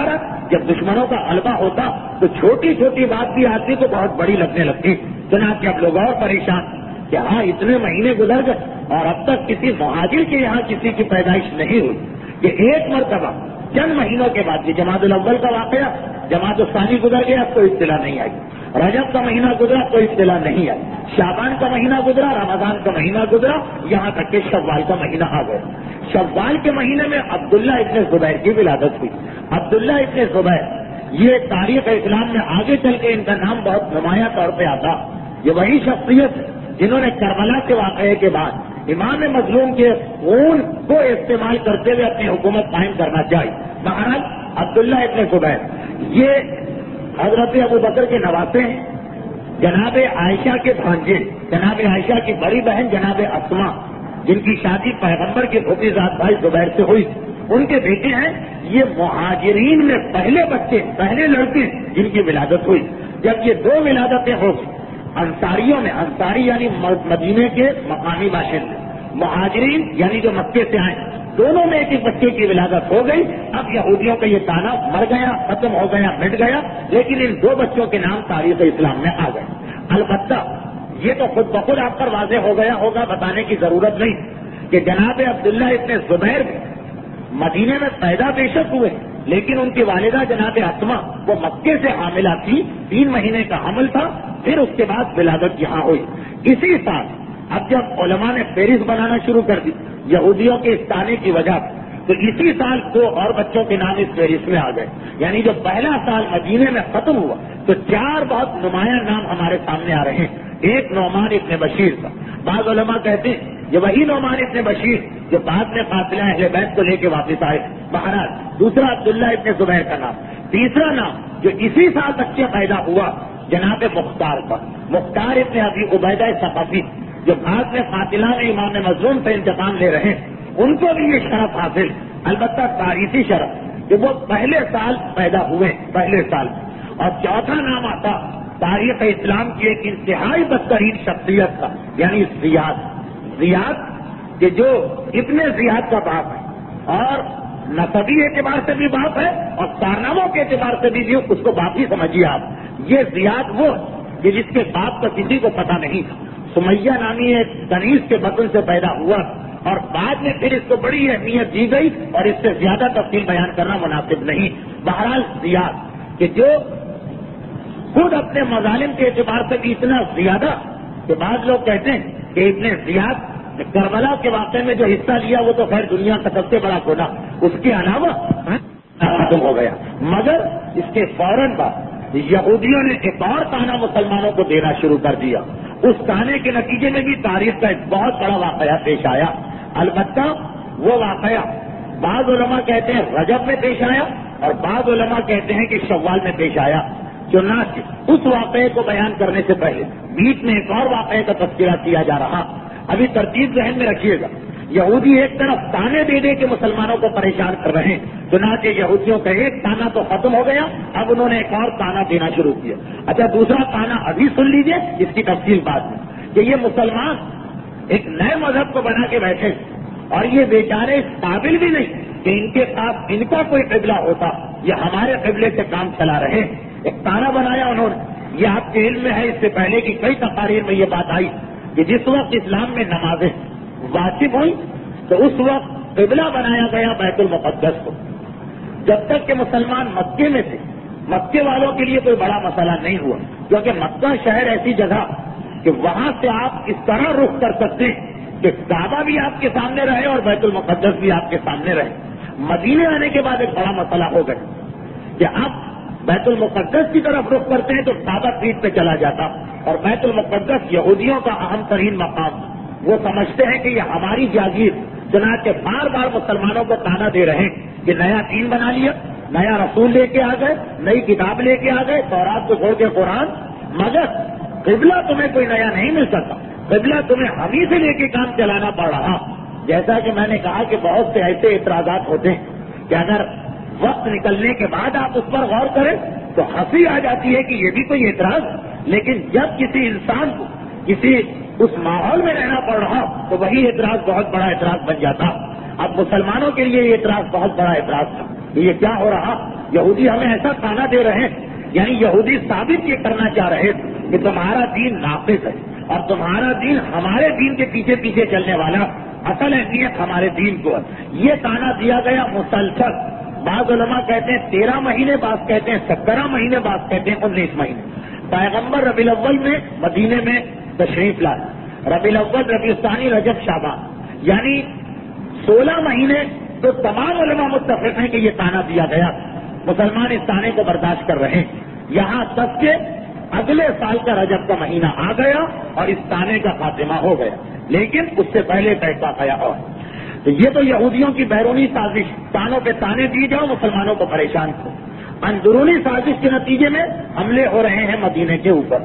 جب دشمنوں کا غلبہ ہوتا تو چھوٹی چھوٹی بات بھی آتی تو بہت بڑی لگنے لگتی. جناب کہ اب لوگ اور پریشان کہ ہاں اتنے مہینے گزر گئے اور اب تک کسی مہاجر کے یہاں کسی کی پیدائش نہیں ہوئی. کہ ایک مرتبہ چند مہینوں کے بعد یہ جماعت الاول کا واقعہ، جماعت الثانی گزر گیا کوئی اطلاع نہیں آئی، رجب کا مہینہ گزرا کوئی اطلاع نہیں آئی، شعبان کا مہینہ گزرا، رمضان کا مہینہ گزرا، یہاں تک کہ شوال کا مہینہ آ گیا. شوال کے مہینے میں عبداللہ ابن زبیر کی ولادت ہوئی. عبداللہ ابن زبیر یہ تاریخ اسلام میں آگے چل کے ان کا نام بہت نمایاں طور پہ آتا. یہ وہی شخصیت جنہوں نے کربلا کے واقعے کے بعد امام مظلوم کے خون کو استعمال کرتے ہوئے اپنی حکومت قائم کرنا چاہی. بہرحال عبداللہ ابن زبیر یہ حضرت ابوبکر کے نواسے ہیں، جناب عائشہ کے بھانجے، جناب عائشہ کی بڑی بہن جناب اسما جن کی شادی پیغمبر کے پھوپھی زاد بھائی زبیر سے ہوئی، ان کے بیٹے ہیں. یہ مہاجرین میں پہلے بچے، پہلے لڑکے جن کی ولادت ہوئی. جب یہ دو ولادتیں ہو گئی انصاریوں میں، انصاری یعنی مدینے کے مقامی باشندے، مہاجرین یعنی جو مکے سے آئے، دونوں میں ایک ایک بچے کی ولادت ہو گئی. اب یہودیوں کا یہ تانا مر گیا، ختم ہو گیا، مٹ گیا، لیکن ان دو بچوں کے نام تاریخ اسلام میں آ گئے. البتہ یہ تو خود بخود آپ پر واضح ہو گیا ہوگا، بتانے کی ضرورت نہیں کہ جناب عبداللہ ابن زبیر مدینے میں پیدا بے شک ہوئے، لیکن ان کی والدہ جناب اسما وہ مکے سے حاملہ تھی، 3 مہینے کا حمل تھا، پھر اس کے بعد ولادت یہاں ہوئی. اسی سال اب جب علماء نے فہرست بنانا شروع کر دی یہودیوں کے اس تانے کی وجہ سے، تو اسی سال 2 اور بچوں کے نام اس فہرست میں آ گئے. یعنی جو پہلا سال مدینے میں ختم ہوا تو 4 بہت نمایاں نام ہمارے سامنے آ رہے ہیں. ایک نعمان ابن بشیر کا، بعض علماء کہتے ہیں یہ وہی نعمان ابن بشیر جو بعد میں قافلہ اہل بیت کو لے کے واپس آئے. بہرحال دوسرا عبداللہ ابن زبیر کا نام. تیسرا نام جو اسی سال بچے پیدا ہوا جناب مختار کا، مختار ابن ابی عبیدہ ثقفی جو بعد میں قاتلان امام مظلوم سے انتقام لے رہے ہیں، ان کو بھی یہ شرف حاصل، البتہ تاریخی شرف کہ وہ پہلے سال پیدا ہوئے، پہلے سال. اور چوتھا نام آتا تاریخ اسلام کی ایک انتہائی بدترین شخصیت کا، یعنی زیاد. زیاد کہ جو ابن زیاد کا باپ ہے اور نسبی اعتبار سے بھی باپ ہے اور کارناموں کے اعتبار سے بھی اس کو باپ ہی سمجھیے آپ. یہ زیاد وہ کہ جس کے باپ کا کسی کو پتہ نہیں تھا. سمیہ نامی ایک کنیز کے بطن سے پیدا ہوا اور بعد میں پھر اس کو بڑی اہمیت دی گئی اور اس سے زیادہ تفصیل بیان کرنا مناسب نہیں. بہرحال زیاد کہ جو خود اپنے مظالم کے اعتبار سے بھی اتنا زیادہ کہ بعض لوگ کہتے ہیں کہ ابن زیاد کربلا کے واقعے میں جو حصہ لیا وہ تو خیر دنیا کا سب سے بڑا گناہ، اس کے علاوہ ختم ہو گیا. مگر اس کے فوراً بعد یہودیوں نے ایک اور تانا مسلمانوں کو دینا شروع کر دیا. اس تانے کے نتیجے میں بھی تاریخ کا ایک بہت بڑا واقعہ پیش آیا. البتہ وہ واقعہ بعض علماء کہتے ہیں رجب میں پیش آیا اور بعض علماء کہتے ہیں کہ شوال میں پیش آیا. چنانچہ اس واقعے کو بیان کرنے سے پہلے بیچ میں ایک اور واقعے کا تذکرہ کیا جا رہا. ابھی ترتیب ذہن میں رکھیے گا. یہودی ایک طرف تانے دے دے کے مسلمانوں کو پریشان کر رہے ہیں، چنانچہ یہودیوں کا ایک تانا تو ختم ہو گیا، اب انہوں نے ایک اور تانا دینا شروع کیا. اچھا دوسرا تانا ابھی سن لیجئے، اس کی تفصیل بعد میں، کہ یہ مسلمان ایک نئے مذہب کو بنا کے بیٹھے اور یہ بیچارے اس قابل بھی نہیں کہ ان کے پاس ان کا کوئی قبلہ ہوتا، یہ ہمارے قبلے سے کام چلا رہے. ایک تانا بنایا انہوں نے. یہ آپ کے علم میں ہے، اس سے پہلے کی کئی تقاریر میں یہ بات آئی کہ جس وقت اسلام میں نمازیں واجب ہوئی تو اس وقت قبلہ بنایا گیا بیت المقدس کو. جب تک کہ مسلمان مکے میں تھے مکے والوں کے لیے کوئی بڑا مسئلہ نہیں ہوا، کیونکہ مکہ شہر ایسی جگہ کہ وہاں سے آپ اس طرح رخ کر سکتے ہیں کہ کعبہ بھی آپ کے سامنے رہے اور بیت المقدس بھی آپ کے سامنے رہے. مدینے آنے کے بعد ایک بڑا مسئلہ ہو گیا کہ آپ بیت المقدس کی طرف رخ کرتے ہیں تو کعبہ پیٹ پہ چلا جاتا اور بیت المقدس یہودیوں کا اہم ترین مقام. وہ سمجھتے ہیں کہ یہ ہماری جاگیر، چنانچہ بار بار مسلمانوں کو تانا دے رہے ہیں کہ نیا دین بنا لیا، نیا رسول لے کے آ گئے، نئی کتاب لے کے آ گئے، تورات کو چھوڑ کے قرآن، مگر قبلہ تمہیں کوئی نیا نہیں مل سکتا، قبلہ تمہیں ہم ہی سے لے کے کام چلانا پڑ رہا. جیسا کہ میں نے کہا کہ بہت سے ایسے اعتراضات ہوتے ہیں کہ اگر وقت نکلنے کے بعد آپ اس پر غور کریں تو ہنسی آ جاتی ہے کہ یہ بھی کوئی اعتراض، لیکن جب کسی انسان کو کسی اس ماحول میں رہنا پڑ رہا تو وہی اعتراض بہت بڑا اعتراض بن جاتا. اب مسلمانوں کے لیے یہ اعتراض بہت بڑا اعتراض تھا کہ یہ کیا ہو رہا؟ یہودی ہمیں ایسا کھانا دے رہے ہیں، یعنی یہودی ثابت یہ کرنا چاہ رہے کہ تمہارا دین ناقص ہے اور تمہارا دین ہمارے دین کے پیچھے پیچھے چلنے والا، اصل اہمیت ہمارے دین کو ہے۔ یہ تانا دیا گیا مسلسل۔ بعض علماء کہتے ہیں 13 مہینے، بعض کہتے ہیں 17 مہینے، بعض کہتے ہیں 19 مہینے۔ پیغمبر ربیع الاول میں مدینے میں تشریف لائے، ربیع الاول، ربیع الثانی، رجب، شعبان، یعنی 16 مہینے تو تمام علماء متفق ہیں کہ یہ تانا دیا گیا، مسلمان اس تانے کو برداشت کر رہے ہیں، یہاں تک کہ اگلے سال کا رجب کا مہینہ آ گیا اور اس تانے کا خاتمہ ہو گیا، لیکن اس سے پہلے پیسہ آیا۔ اور تو یہ تو یہودیوں کی بیرونی سازش، تانوں پہ تانے دی جاؤ، مسلمانوں کو پریشان کرو۔ اندرونی سازش کے نتیجے میں حملے ہو رہے ہیں مدینے کے اوپر۔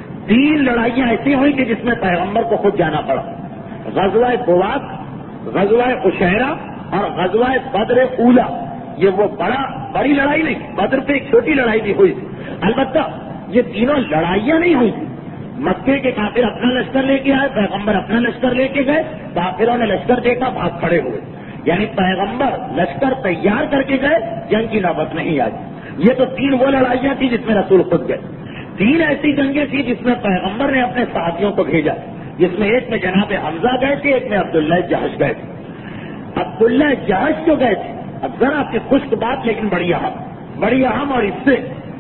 3 لڑائیاں ایسی ہوئی کہ جس میں پیغمبر کو خود جانا پڑا، غزوہ بواق، غزوہ عشیرہ اور غزوہ بدر اولا۔ یہ وہ بڑی لڑائی نہیں، بدر پہ ایک چھوٹی لڑائی بھی ہوئی، البتہ یہ تینوں لڑائیاں نہیں ہوئی۔ مکے کے کافر اپنا لشکر لے کے آئے، پیغمبر اپنا لشکر لے کے گئے، کافروں نے لشکر دیکھا، بھاگ کھڑے ہوئے، یعنی پیغمبر لشکر تیار کر کے گئے، جنگ کی نوبت نہیں آئی۔ یہ تو 3 وہ لڑائیاں تھیں جس میں رسول خود گئے۔ 3 ایسی جنگیں تھیں جس میں پیغمبر نے اپنے صحابیوں کو بھیجا، جس میں ایک میں جناب حمزہ گئے تھے، ایک میں عبداللہ جہش گئے تھے۔ عبداللہ جہش جو گئے تھے، اب ذرا کی خشک بات لیکن بڑی اہم، اور اس سے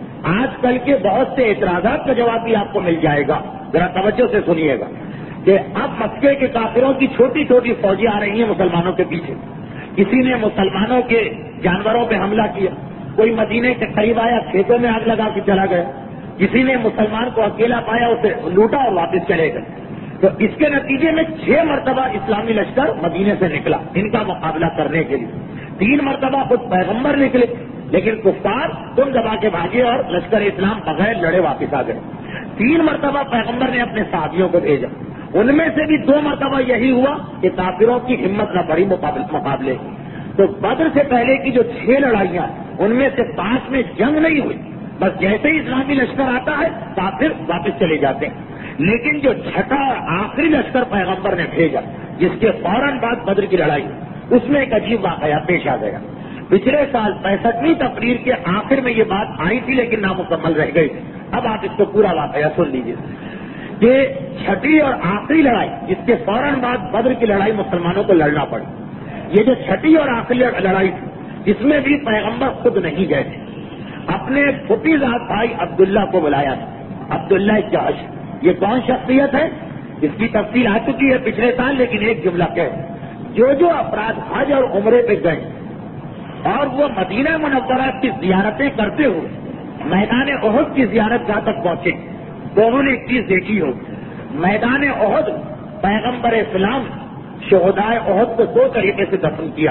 آج کل کے بہت سے اعتراضات کا جواب بھی آپ کو مل جائے گا، ذرا توجہ سے سنیے گا، کہ اب مکے کے کافروں کی چھوٹی چھوٹی فوجیں آ رہی ہیں مسلمانوں کے پیچھے۔ کسی نے مسلمانوں کے جانوروں پہ حملہ کیا، کوئی مدینے کے قریب آیا، کھیتوں میں آگ لگا کے چلا گیا، کسی نے مسلمان کو اکیلا پایا، اسے لوٹا اور واپس چلے گئے۔ تو اس کے نتیجے میں 6 مرتبہ اسلامی لشکر مدینے سے نکلا ان کا مقابلہ کرنے کے لیے۔ 3 مرتبہ خود پیغمبر نکلے، لیکن کفار تم دبا کے بھاگے اور لشکر اسلام بغیر لڑے واپس آ گئے۔ 3 مرتبہ پیغمبر نے اپنے صحابیوں کو بھیجا، ان میں سے بھی 2 مرتبہ یہی ہوا کہ کافروں کی ہمت نہ بڑھی مقابلے کی۔ تو بدر سے پہلے کی جو 6 لڑائیاں، ان میں سے 5 میں جنگ نہیں ہوئی، بس جیسے ہی اسلامی لشکر آتا ہے کافر واپس چلے جاتے ہیں۔ لیکن جو چھٹا اور آخری لشکر پیغمبر نے بھیجا، جس کے فوراً بعد بدر کی لڑائی، اس میں ایک عجیب واقعہ پیش آ گیا۔ پچھلے سال 65ویں تقریر کے آخر میں یہ بات آئی تھی لیکن نامکمل رہ گئی تھی، اب آپ اس کو پورا واقعہ سن لیجیے کہ چھٹی اور آخری لڑائی، جس کے فوراً بعد بدر کی لڑائی مسلمانوں کو لڑنا پڑی، یہ جو چھٹی اور آخری لڑائی تھی، اس میں بھی پیغمبر خود نہیں گئے تھے، اپنے پھپھیزاد بھائی عبداللہ کو بلایا تھا، عبداللہ جہش۔ یہ کون شخصیت ہے؟ اس کی تفصیل آ چکی ہے پچھلے سال، لیکن ایک جملہ جو افراد حج اور عمرے پہ گئے اور وہ مدینہ منورہ کی زیارتیں کرتے ہوئے میدان احد کی زیارت جہاں تک پہنچے، تو انہوں نے ایک چیز دیکھی ہو، میدان احد پیغمبر اسلام شہدائے احد کو 2 طریقے سے دفن کیا،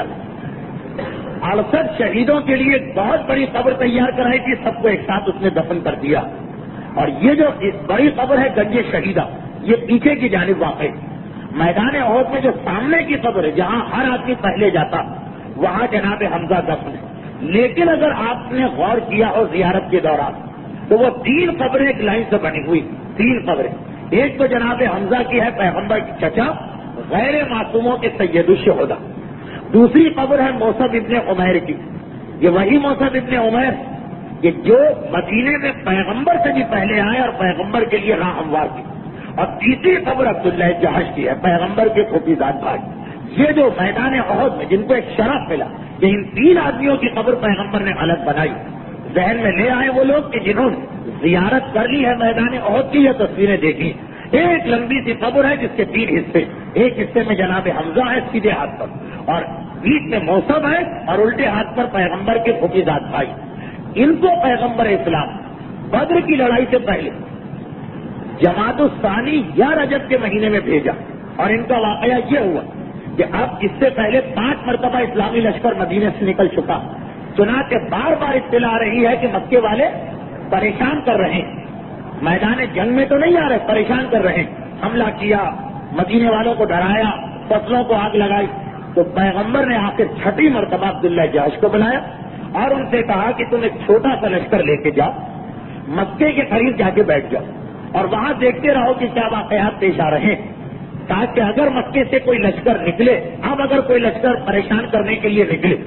68 شہیدوں کے لیے ایک بہت بڑی قبر تیار کرائی تھی، سب کو ایک ساتھ اس نے دفن کر دیا، اور یہ جو بڑی قبر ہے گنج شہیدہ، یہ پیچھے کی جانب واقع ہے۔ میدان احد میں جو سامنے کی قبر ہے، جہاں ہر آدمی پہلے جاتا، وہاں جناب حمزہ دفن ہے، لیکن اگر آپ نے غور کیا ہو زیارت کے دوران تو وہ 3 قبریں ایک لائن سے بنی ہوئی، 3 قبریں، ایک تو جناب حمزہ کی ہے، پیغمبر کی چچا غیر معصوموں کے سید الشہداء، دوسری قبر ہے موسیٰ ابن عمیر کی، یہ وہی موسیٰ ابن عمیر کہ جو مدینے میں پیغمبر سے بھی پہلے آئے اور پیغمبر کے لیے راہ ہموار کی، اور تیسری قبر عبداللہ جہش کی ہے، پیغمبر کے پھوپھیزاد بھائی۔ یہ جو میدان احد میں جن کو ایک شرف ملا کہ ان 3 آدمیوں کی قبر پیغمبر نے الگ بنائی، ذہن میں لے آئے وہ لوگ کہ جنہوں نے زیارت کر لی ہے میدان احد کی، یہ تصویریں دیکھی، ایک لمبی سی قبر ہے جس کے 3 حصے، ایک حصے میں جناب حمزہ ہے سیدھے ہاتھ پر، اور بیچ میں موصب ہے، اور الٹے ہاتھ پر پیغمبر کے پھوپھیزاد بھائی۔ ان کو پیغمبر اسلام بدر کی لڑائی سے پہلے جمادی الثانی یا رجب کے مہینے میں بھیجا، اور ان کا واقعہ یہ ہوا کہ اب اس سے پہلے 5 مرتبہ اسلامی لشکر مدینے سے نکل چکا، چنانچہ بار بار اطلاع آ رہی ہے کہ مکے والے پریشان کر رہے ہیں، میدان جنگ میں تو نہیں آ رہے، پریشان کر رہے ہیں، حملہ کیا، مدینے والوں کو ڈرایا، فصلوں کو آگ لگائی۔ تو پیغمبر نے آخر 6ٹھی مرتبہ عبداللہ جہش کو بلایا اور ان سے کہا کہ تم ایک چھوٹا سا لشکر لے کے جاؤ، مکے کے قریب جا کے بیٹھ جاؤ اور وہاں دیکھتے رہو کہ کیا واقعات پیش آ رہے ہیں، تاکہ اگر مکے سے کوئی لشکر نکلے، اب اگر کوئی لشکر پریشان کرنے کے لیے نکلے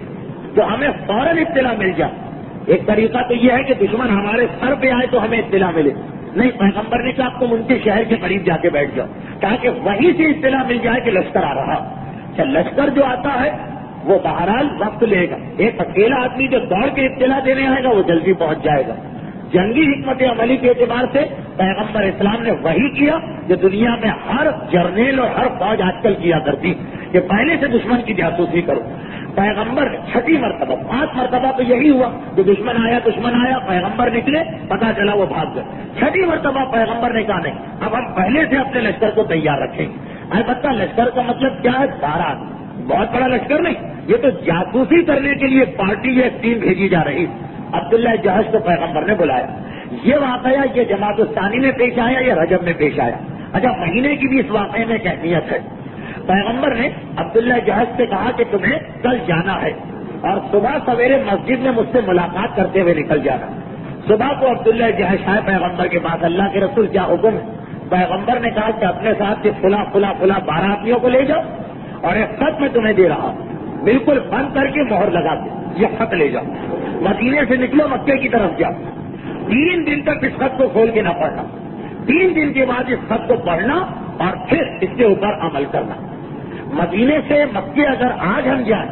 تو ہمیں فوراً اطلاع مل جائے. ایک طریقہ تو یہ ہے کہ دشمن ہمارے سر پہ آئے تو ہمیں اطلاع ملے. نہیں، پیغمبر نے کہا تم ان کے شہر کے قریب جا کے بیٹھ جاؤ تاکہ وہیں سے اطلاع مل جائے کہ لشکر آ رہا. اچھا، لشکر جو آتا ہے وہ بہرحال وقت لے گا. ایک اکیلا آدمی جو دوڑ کے اطلاع دینے آئے گا وہ جلدی پہنچ جائے گا. جنگی حکمت عملی کے اعتبار سے پیغمبر اسلام نے وہی کیا جو دنیا میں ہر جرنیل اور ہر فوج آج کل کیا کرتی کہ پہلے سے دشمن کی جاسوسی کرو. پیغمبر نے 6 مرتبہ 5 مرتبہ تو یہی ہوا کہ دشمن آیا پیغمبر نکلے پتا چلا وہ بھاگ گئے. 6 مرتبہ پیغمبر نے کہا نہیں، اب ہم پہلے سے اپنے لشکر کو تیار رکھیں گے. البتہ لشکر کا مطلب کیا ہے؟ 12 بہت بڑا لشکر نہیں، یہ تو جاسوسی کرنے کے لیے پارٹی یا ٹیم بھیجی جا رہی. عبداللہ جہش کو پیغمبر نے بلایا. یہ واقعہ یہ جماعت الثانی میں پیش آیا یا رجب میں پیش آیا؟ اچھا، مہینے کی بھی اس واقعے میں اہمیت ہے. پیغمبر نے عبداللہ جہش سے کہا کہ تمہیں کل جانا ہے اور صبح سویرے مسجد میں مجھ سے ملاقات کرتے ہوئے نکل جانا. صبح کو عبداللہ جہش آئے پیغمبر کے پاس. اللہ کے رسول کیا حکم ہے؟ پیغمبر نے کہا کہ اپنے ساتھ فلاں 12 آدمیوں کو لے جاؤ اور ایک خط میں تمہیں دے رہا ہوں، بالکل بند کر کے مہر لگا کے یہ خط لے جاؤ. مدینے سے نکلو، مکے کی طرف جاؤ. 3 دن تک اس خط کو کھول کے نہ پڑھنا. 3 دن کے بعد اس خط کو پڑھنا اور پھر اس کے اوپر عمل کرنا. مدینے سے مکے اگر آج ہم جائیں،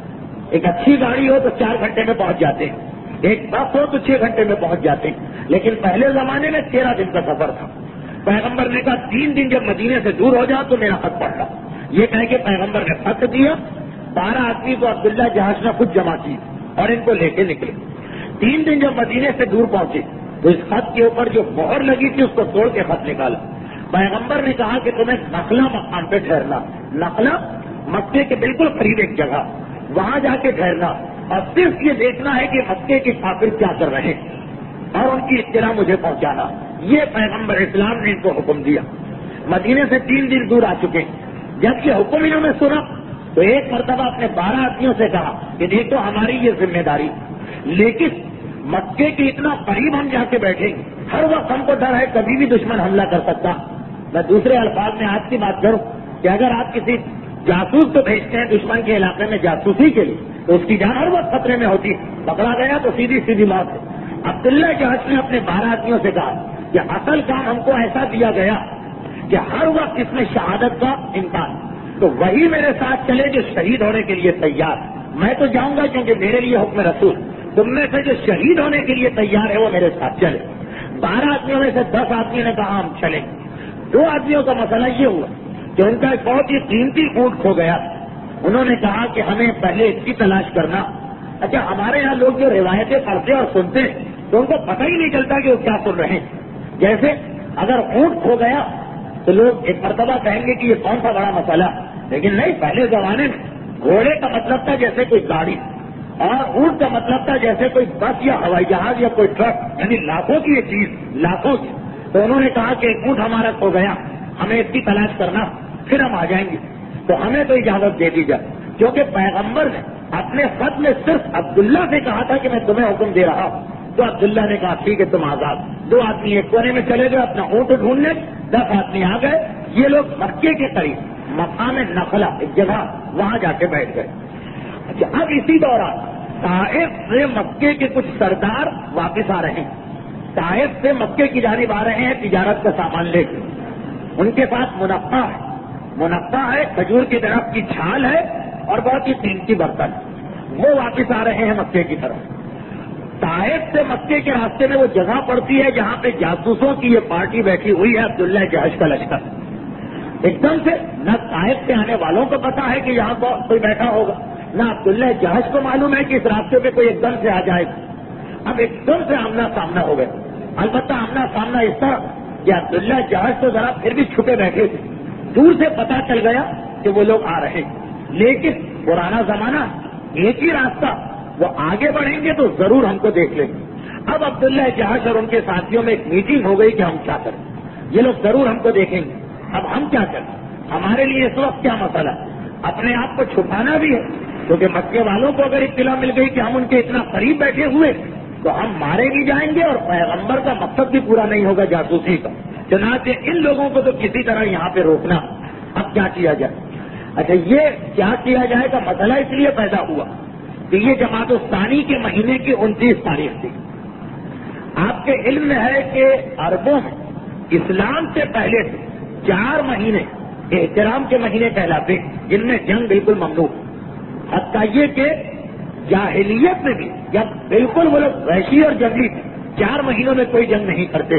ایک اچھی گاڑی ہو تو 4 گھنٹے میں پہنچ جاتے ہیں، ایک بس ہو تو 6 گھنٹے میں پہنچ جاتے ہیں. لیکن پہلے زمانے میں 13 دن کا سفر تھا. پیغمبر نے کہا 3 دن جب مدینے سے دور ہو جاؤ تو میرا خط پڑھنا. یہ کہہ کے پیغمبر نے خط دیا. 12 آدمی کو عبداللہ جہش نے خود جمع کی اور ان کو لے کے نکلے. 3 دن جب مدینے سے دور پہنچے تو اس خط کے اوپر جو مہر لگی تھی اس کو توڑ کے خط نکالا. پیغمبر نے کہا کہ تمہیں نخلا مقام پہ ٹھہرنا. نخلا مکے کے بالکل قریب ایک جگہ، وہاں جا کے ٹھہرنا اور صرف یہ دیکھنا ہے کہ مکے کے کافر کیا کر رہے ہیں اور ان کی اطلاع مجھے پہنچانا. یہ پیغمبر اسلام نے ان کو حکم دیا. مدینے سے 3 دن دور آ چکے. جب یہ حکم انہوں نے سنا تو ایک مرتبہ اپنے 12 آدمیوں سے کہا کہ دیکھو ہماری یہ ذمہ داری، لیکن مکے کے اتنا قریب ہم جا کے بیٹھیں گے، ہر وقت ہم کو ڈر ہے کبھی بھی دشمن حملہ کر سکتا. میں دوسرے الفاظ میں آج کی بات کروں کہ اگر آپ کسی جاسوس کو بھیجتے ہیں دشمن کے علاقے میں جاسوسی کے لیے تو اس کی جان ہر وقت خطرے میں ہوتی ہے. پکڑا گیا تو سیدھی موت ہے. عبداللہ جہش نے اپنے 12 آدمیوں سے کہا کہ اصل کام ہم کو ایسا دیا گیا کہ ہر وقت اس میں شہادت کا امکان، تو وہی میرے ساتھ چلے جو شہید ہونے کے لیے تیار. میں تو جاؤں گا کیونکہ میرے لیے حکم رسول. تم میں سے جو شہید ہونے کے لیے تیار ہے وہ میرے ساتھ چلے. 12 آدمیوں میں سے 10 آدمیوں نے کہا ہم چلیں. 2 آدمیوں کا مسئلہ یہ ہوا کہ ان کا ایک بہت ہی قیمتی اونٹ کھو گیا. انہوں نے کہا کہ ہمیں پہلے اس کی تلاش کرنا. اچھا، ہمارے یہاں لوگ جو روایتیں پڑھتے اور سنتے ہیں تو ان کو پتہ ہی نہیں چلتا کہ وہ کیا سن رہے ہیں. جیسے اگر اونٹ کھو گیا تو لوگ ایک مرتبہ کہیں گے کہ یہ کون سا بڑا مسئلہ، لیکن نہیں، پہلے زمانے میں گھوڑے کا مطلب تھا جیسے کوئی گاڑی اور اونٹ کا مطلب تھا جیسے کوئی بس یا ہوائی جہاز یا کوئی ٹرک، یعنی لاکھوں کی یہ چیز، لاکھوں کی. تو انہوں نے کہا کہ ایک اونٹ ہمارا کھو گیا، ہمیں اس کی تلاش کرنا، پھر ہم آ جائیں گے. تو ہمیں تو اجازت دے دی جائے، کیونکہ پیغمبر نے اپنے خط میں صرف عبداللہ سے کہا تھا کہ میں تمہیں حکم دے رہا ہوں. تو عبداللہ نے کہا ٹھیک ہے تم آزاد. 2 آدمی ایک کونے میں چلے گئے اپنا اونٹ ڈھونڈنے، 10 آدمی آ گئے. یہ لوگ مکے کے قریب مقام نخلا ایک جگہ وہاں جا کے بیٹھ گئے. اچھا، اب اسی دوران طائف سے مکے کے کچھ سردار واپس آ رہے ہیں. طائف سے مکے کی جانب آ رہے ہیں تجارت کا سامان لے کے. ان کے پاس منقع ہے، کھجور کی درخت کی چھال ہے اور بہت ہی قیمتی برتن. وہ واپس آ رہے ہیں مکے کی طرف. طائف سے مکے کے راستے میں وہ جگہ پڑتی ہے جہاں پہ جاسوسوں کی یہ پارٹی بیٹھی ہوئی ہے، عبداللہ جہش کا لشکر. ایک دم سے نہ طائف سے آنے والوں کو پتا ہے کہ یہاں کوئی بیٹھا ہوگا، نہ عبداللہ جہش کو معلوم ہے کہ اس راستے پہ کوئی ایک دم سے آ جائے گا. اب ایک دم سے آمنا سامنا ہو گیا. البتہ آمنا سامنا اس طرح کہ عبداللہ جہش تو ذرا پھر بھی چھپے بیٹھے تھے. دور سے پتا چل گیا کہ وہ لوگ آ رہے ہیں، لیکن پرانا زمانہ، ایک ہی راستہ، وہ آگے بڑھیں گے تو ضرور ہم کو دیکھ لیں گے. اب عبداللہ جہش اور ان کے ساتھیوں میں ایک میٹنگ ہو گئی کہ ہم کیا کریں. یہ لوگ ضرور ہم کو دیکھیں گے، اب ہم کیا کریں. ہمارے لیے اس وقت کیا مسئلہ، اپنے آپ کو چھپانا بھی ہے، کیونکہ مکے والوں کو اگر اطلاع مل گئی کہ ہم ان کے اتنا قریب بیٹھے ہوئے تو ہم مارے بھی جائیں گے اور پیغمبر کا مقصد بھی پورا نہیں ہوگا جاسوسی کا. چنانچہ ان لوگوں کو تو کسی طرح یہاں پہ روکنا. اب کیا کیا جائے؟ اچھا، یہ کیا کیا جائے کا مسئلہ اس لیے پیدا ہوا کہ یہ جماعت الثانی کے مہینے کی 29 تاریخ تھی. آپ کے علم میں ہے کہ عربوں میں اسلام سے پہلے سے 4 مہینے احترام کے مہینے کہلاتے جن میں جنگ بالکل ممنوع. حتیٰ یہ کہ جاہلیت میں بھی جب بالکل وہ لوگ وحشی اور جنگلی تھے 4 مہینوں میں کوئی جنگ نہیں کرتے.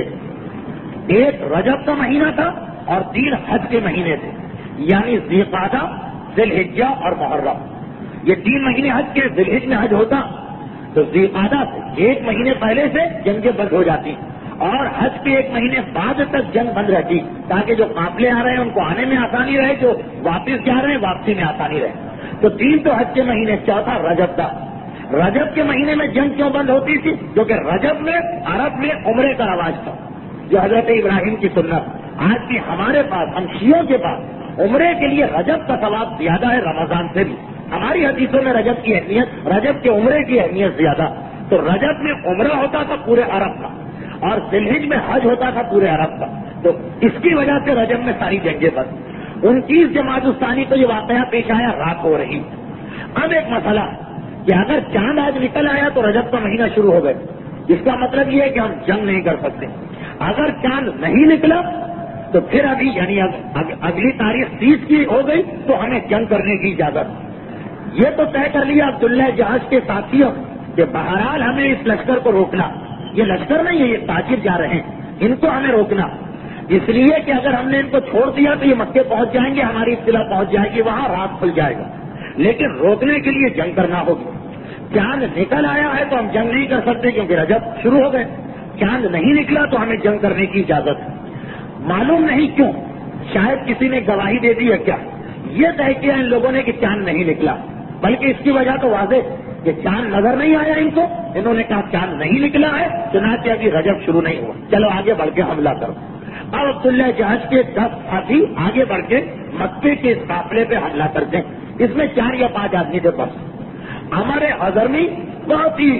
ایک رجب کا مہینہ تھا اور 3 حج کے مہینے تھے، یعنی ذی القعدہ، ذی الحجہ اور محرم. یہ 3 مہینے حج کے. ذی الحجہ میں حج ہوتا تو ذی القعدہ سے 1 مہینے پہلے سے جنگیں بند ہو جاتی اور حج کے 1 مہینے بعد تک جنگ بند رہتی تاکہ جو قافلے آ رہے ہیں ان کو آنے میں آسانی رہے، جو واپس جا رہے ہیں واپسی میں آسانی رہے. تو 3 تو حج کے مہینے، چوتھا رجب تھا. رجب کے مہینے میں جنگ کیوں بند ہوتی تھی؟ کیونکہ رجب میں عرب میں عمرے کا رواج تھا جو حضرت ابراہیم کی سنت. آج بھی ہمارے پاس، ہم شیعوں کے پاس عمرے کے لیے رجب کا ثواب زیادہ ہے رمضان سے بھی. ہماری حدیثوں میں رجب کی اہمیت، رجب کے عمرے کی اہمیت زیادہ. تو رجب میں عمرہ ہوتا تھا پورے عرب کا اور ذی الحجہ میں حج ہوتا تھا پورے عرب کا. تو اس کی وجہ سے رجب میں ساری جنگیں بند. 29 جماعت الثانی کو یہ واقعہ پیش آیا، رات ہو رہی. اب ایک مسئلہ کہ اگر چاند آج نکل آیا تو رجب کا مہینہ شروع ہو گئے. اس کا مطلب یہ ہے کہ ہم جنگ نہیں کر سکتے. اگر چاند نہیں نکلا تو پھر ابھی یعنی اگلی تاریخ 30 کی ہو گئی تو ہمیں جنگ کرنے کی اجازت. یہ تو طے کر لیا عبداللہ جہاز کے ساتھیوں کہ بہرحال ہمیں اس لشکر کو روکنا. یہ لشکر نہیں ہے، یہ تاجر جا رہے ہیں، ان کو ہمیں روکنا. اس لیے کہ اگر ہم نے ان کو چھوڑ دیا تو یہ مکے پہنچ جائیں گے، ہماری اطلاع پہنچ جائے گی، وہاں رات کھل جائے گا. لیکن روکنے کے لیے جنگ کرنا ہوگی. چاند نکل آیا ہے تو ہم جنگ نہیں کر سکتے کیونکہ رجب شروع ہو گئے. چاند نہیں نکلا تو ہمیں جنگ کرنے کی اجازت ہے. معلوم نہیں کیوں، شاید کسی نے گواہی دے دی ہے کیا، یہ طے کیا ان لوگوں نے کہ چاند نہیں نکلا. بلکہ اس کی وجہ تو واضح کہ چاند نظر نہیں آیا ان کو. انہوں نے کہا چاند نہیں نکلا ہے، چنانچہ ابھی رجب شروع نہیں ہوا، چلو آگے بڑھ کے حملہ کرو. اب عبداللہ جہاز کے 10 ساتھی آگے بڑھ کے مکے کے اس قافلے پہ حملہ کرتے ہیں. اس میں 4 یا 5 آدمی تھے بس. ہمارے حضرمی بہت ہی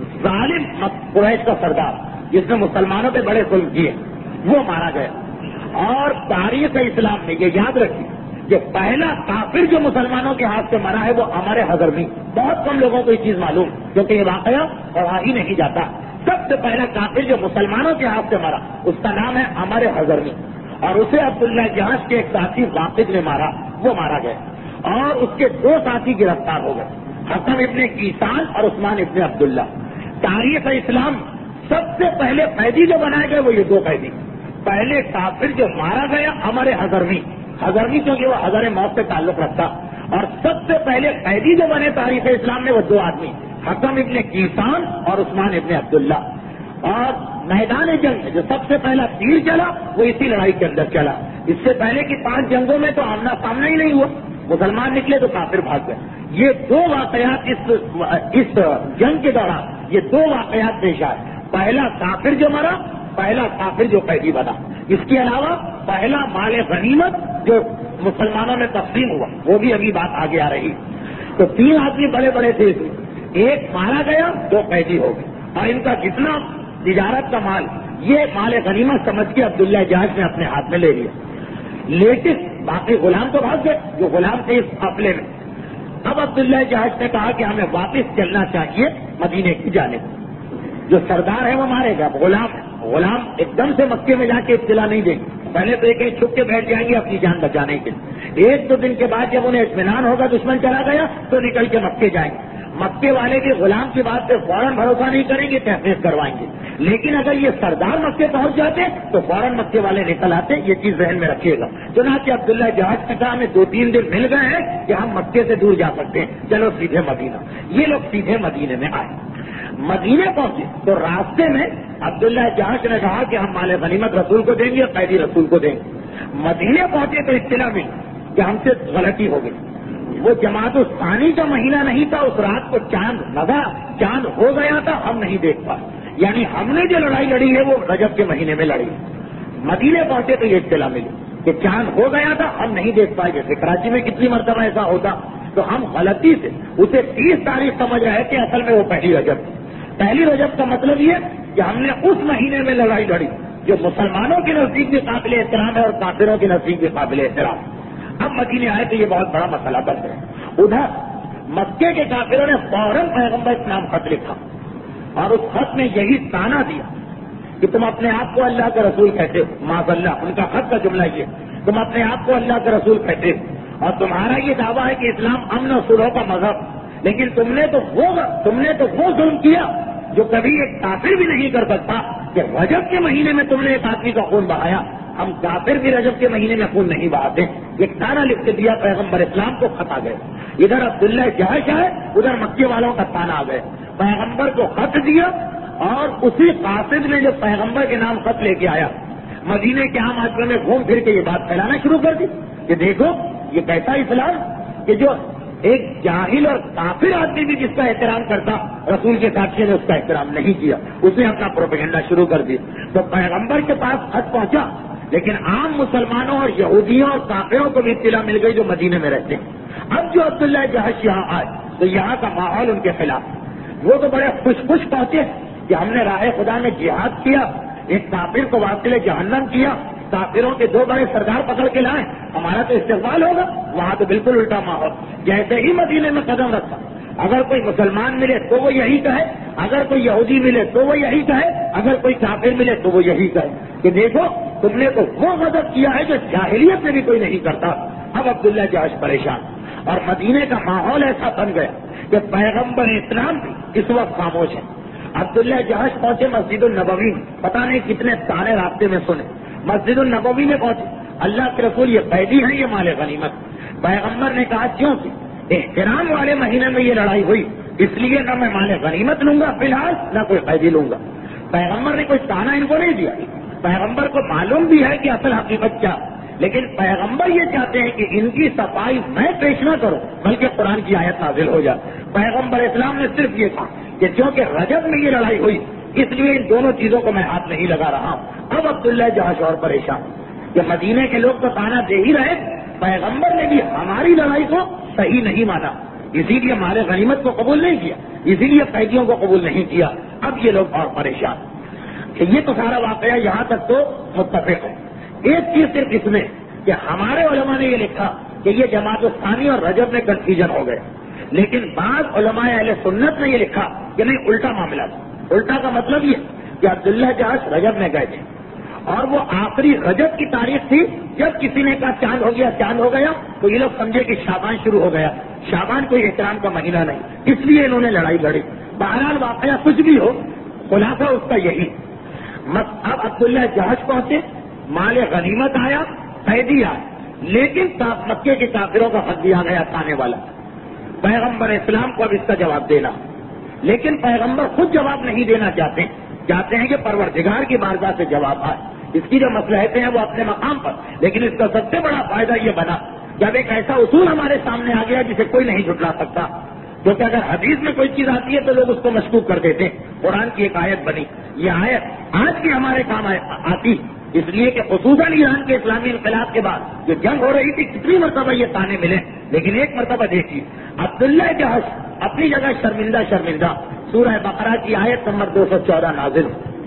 ظالم قریش کا سردار جس نے مسلمانوں پہ بڑے ظلم کیے، وہ مارا گیا. اور تاریخ اسلام میں یہ یاد رکھیے کہ پہلا کافر جو مسلمانوں کے ہاتھ سے مرا ہے وہ ہمارے حضرمی. بہت کم لوگوں کو یہ چیز معلوم کیونکہ یہ واقعہ پڑھا ہی نہیں جاتا. سب سے پہلا کافر جو مسلمانوں کے ہاتھ سے مرا اس کا نام ہے ہمارے حضرمی، اور اسے عبداللہ جہاز کے ایک ساتھی واقف نے مارا، وہ مارا گیا. اور اس کے 2 ساتھی گرفتار ہو گئے، حسن ابن کیسان اور عثمان ابن عبداللہ. تاریخ اسلام سب سے پہلے قیدی جو بنائے گئے وہ یہ 2 قیدی. پہلے کافر جو مارا گیا ہمارے حضرمی کیونکہ وہ حضر موت سے تعلق رکھتا. اور سب سے پہلے قیدی جو بنے تاریخ اسلام میں وہ 2 آدمی، حسن ابن کیسان اور عثمان ابن عبداللہ. اور میدان جنگ میں جو سب سے پہلا تیر چلا وہ اسی لڑائی کے اندر چلا. اس سے پہلے کی 5 جنگوں میں تو آمنا سامنا ہی نہیں ہوا، مسلمان نکلے تو کافر بھاگ گئے. یہ 2 واقعات اس جنگ کے دوران یہ 2 واقعات پیش آئے. پہلا کافر جو مرا، پہلا کافر جو قیدی بنا. اس کے علاوہ پہلا مال غنیمت جو مسلمانوں میں تقسیم ہوا وہ بھی ابھی بات آگے آ رہی. تو 3 آدمی بڑے بڑے تھے، اس میں ایک مارا گیا، 2 قیدی ہو گئے. اور ان کا جتنا تجارت کا مال یہ مال غنیمت سمجھ کے عبداللہ جہاز نے اپنے ہاتھ میں لے لیا. لیکن باقی غلام تو بھاگ گئے جو غلام تھے اس قافلے میں. اب عبداللہ جہاز نے کہا کہ ہمیں واپس چلنا چاہیے مدینے کی جانب. جو سردار ہے وہ مارے گا، غلام ایک دم سے مکے میں جا کے اطلاع نہیں دیں گے، پہلے تو ایک چھپ کے بیٹھ جائیں گے اپنی جان بچانے کے لیے. 1-2 دن کے بعد جب انہیں اطمینان ہوگا دشمن چلا گیا تو نکل کے مکے جائیں گے. مکے والے بھی غلام کی بات پہ فوراً بھروسہ نہیں کریں گے، تحقیق کروائیں گے. لیکن اگر یہ سردار مکے پہنچ جاتے تو فوراً مکے والے نکل آتے. یہ چیز ذہن میں رکھیے گا. چنانچہ عبداللہ جہاز نے کہا ہمیں 2-3 دن مل گئے ہیں کہ ہم مکے سے دور جا سکتے ہیں، چلو سیدھے مدینہ. یہ لوگ سیدھے مدینے میں آئے. مدینے پہنچے تو راستے میں عبداللہ جہاز نے کہا کہ ہم مال غنیمت رسول کو دیں گے، قیدی رسول کو دیں گے. مدینے پہنچے تو اطلاع ملی کہ ہم سے غلطی ہو گئی. وہ جماعت الثانی کا مہینہ نہیں تھا، اس رات کو چاند لگا، چاند ہو گیا تھا، ہم نہیں دیکھ پائے. یعنی ہم نے جو لڑائی لڑی ہے وہ رجب کے مہینے میں لڑی. مدینے پہنچے تو یہ اطلاع ملی کہ چاند ہو گیا تھا، ہم نہیں دیکھ پائے. جیسے کراچی میں کتنی مرتبہ ایسا ہوتا. تو ہم غلطی سے اسے 30 تاریخ سمجھ رہے کہ اصل میں وہ پہلی رجب. پہلی رجب کا مطلب یہ کہ ہم نے اس مہینے میں لڑائی لڑی جو مسلمانوں کے نزدیک بھی قابل احترام ہے اور کافروں کے نزدیک بھی قابل احترام. اب مدینے آئے تو یہ بہت بڑا مسئلہ بن گیا. ادھر مکے کے کافروں نے فوراً پیغمبر کے نام خط لکھا اور اس خط میں یہی تانا دیا کہ تم اپنے آپ کو اللہ کے رسول کہتے ہو. معاذ اللہ، ان کا خط کا جملہ یہ، تم اپنے آپ کو اللہ کے رسول کہتے ہو اور تمہارا یہ دعویٰ ہے کہ اسلام امن و صلح کا مذہب، لیکن تم نے تو وہ ظلم کیا جو کبھی ایک کافر بھی نہیں کر سکتا کہ رجب کے مہینے میں تم نے ایک آدمی کا خون بہایا. ہم کافر بھی رجب کے مہینے میں خون نہیں بہاتے. ایک تانا لکھ کے دیا پیغمبر اسلام کو، خط آ گئے. ادھر عبداللہ جہش ہے، ادھر مکے والوں کا تانا آ گئے. پیغمبر کو خط دیا اور اسی قاصد نے جو پیغمبر کے نام خط لے کے آیا مدینے کے عام عاشرے میں گھوم پھر کے یہ بات پھیلانا شروع کر دی کہ دیکھو یہ کیسا اسلام کہ جو ایک جاہل اور کافر آدمی بھی جس کا احترام کرتا رسول کے ساتھی نے اس کا احترام نہیں کیا. اس نے اپنا پروپیگنڈا شروع کر دی. تو پیغمبر کے پاس خط پہنچا لیکن عام مسلمانوں اور یہودیوں اور کافروں کو بھی اطلاع مل گئی جو مدینے میں رہتے ہیں. اب جو عبداللہ جہش یہاں آئے تو یہاں کا ماحول ان کے خلاف. وہ تو بڑے خوش پہنچے کہ ہم نے راہ خدا میں جہاد کیا، ایک کافر کو واصل جہنم کیا، کافروں کے 2 بڑے سردار پکڑ کے لائے، ہمارا تو استقبال ہوگا. وہاں تو بالکل الٹا ماحول. جیسے ہی مدینے میں قدم رکھا اگر کوئی مسلمان ملے تو وہ یہی کہے، اگر کوئی یہودی ملے تو وہ یہی کہے، اگر کوئی کافر ملے تو وہ یہی کہے کہ دیکھو تم نے تو وہ غضب کیا ہے جو جاہلیت میں بھی کوئی نہیں کرتا. اب عبداللہ جہش پریشان اور مدینے کا ماحول ایسا بن گیا کہ پیغمبر اسلام بھی اس وقت خاموش ہے. عبداللہ جہش پہنچے مسجد النبوی میں، پتہ نہیں کتنے تانے راستے میں سنے. مسجد النبوی میں پہنچے، اللہ کے رسول یہ قیدی ہیں، یہ مال غنیمت. پیغمبر نے کہا کیوں کہ احترام والے مہینے میں یہ لڑائی ہوئی، اس لیے نہ میں مال غنیمت لوں گا فی الحال، نہ کوئی قیدی لوں گا. پیغمبر نے کوئی تانا ان کو نہیں دیا. پیغمبر کو معلوم بھی ہے کہ اصل حقیقت کیا، لیکن پیغمبر یہ چاہتے ہیں کہ ان کی صفائی میں پیش نہ کروں بلکہ قرآن کی آیت نازل ہو جائے. پیغمبر اسلام نے صرف یہ کہا کہ چونکہ رجب میں یہ لڑائی ہوئی اس لیے ان دونوں چیزوں کو میں ہاتھ نہیں لگا رہا ہوں. اب عبداللہ جہش اور پریشان کہ مدینے کے لوگ تو تانا دے ہی رہے، پیغمبر نے بھی ہماری لڑائی کو صحیح نہیں مانا، اسی لیے مال غنیمت کو قبول نہیں کیا، اسی لیے قیدیوں کو قبول نہیں کیا. اب یہ لوگ اور پریشان کہ یہ تو سارا واقعہ یہاں تک تو متفق ہے. ایک چیز صرف اس میں کہ ہمارے علماء نے یہ لکھا کہ یہ جماعت الثانی اور رجب میں کنفیوژن ہو گئے، لیکن بعض علماء اہل سنت نے یہ لکھا کہ نہیں، الٹا معاملہ تھا. الٹا کا مطلب یہ کہ عبداللہ جہش رجب میں گئے تھے اور وہ آخری رجب کی تاریخ تھی. جب کسی نے کہا چاند ہو گیا، چاند ہو گیا، تو یہ لوگ سمجھے کہ شعبان شروع ہو گیا. شعبان کوئی احترام کا مہینہ نہیں، اس لیے انہوں نے لڑائی لڑی. بہرحال واقعہ کچھ بھی ہو، خلاصہ اس کا یہی. اب عبداللہ جہش پہنچے، مال غنیمت آیا، قیدی آیا، لیکن مکے کے کافروں کا حق دیا گیا تانے والا. پیغمبر اسلام کو اب اس کا جواب دینا، لیکن پیغمبر خود جواب نہیں دینا چاہتے ہیں کہ پروردگار کی بارگاہ سے جواب آئے. اس کی جو مصلحتیں ہیں وہ اپنے مقام پر، لیکن اس کا سب سے بڑا فائدہ یہ بنا جب ایک ایسا اصول ہمارے سامنے آ گیا جسے کوئی نہیں جھٹلا سکتا. کیونکہ اگر حدیث میں کوئی چیز آتی ہے تو لوگ اس کو مشکوک کر دیتے ہیں. قرآن کی ایک آیت بنی، یہ آیت آج بھی ہمارے کام آتی، اس لیے کہ خصوصاً ایران کے اسلامی انقلاب کے بعد جو جنگ ہو رہی تھی کتنی مرتبہ یہ تانے ملے، لیکن ایک مرتبہ دیکھیے عبداللہ جہش اپنی جگہ شرمندہ. سورہ بقرہ کی آیت نمبر 214 نازل.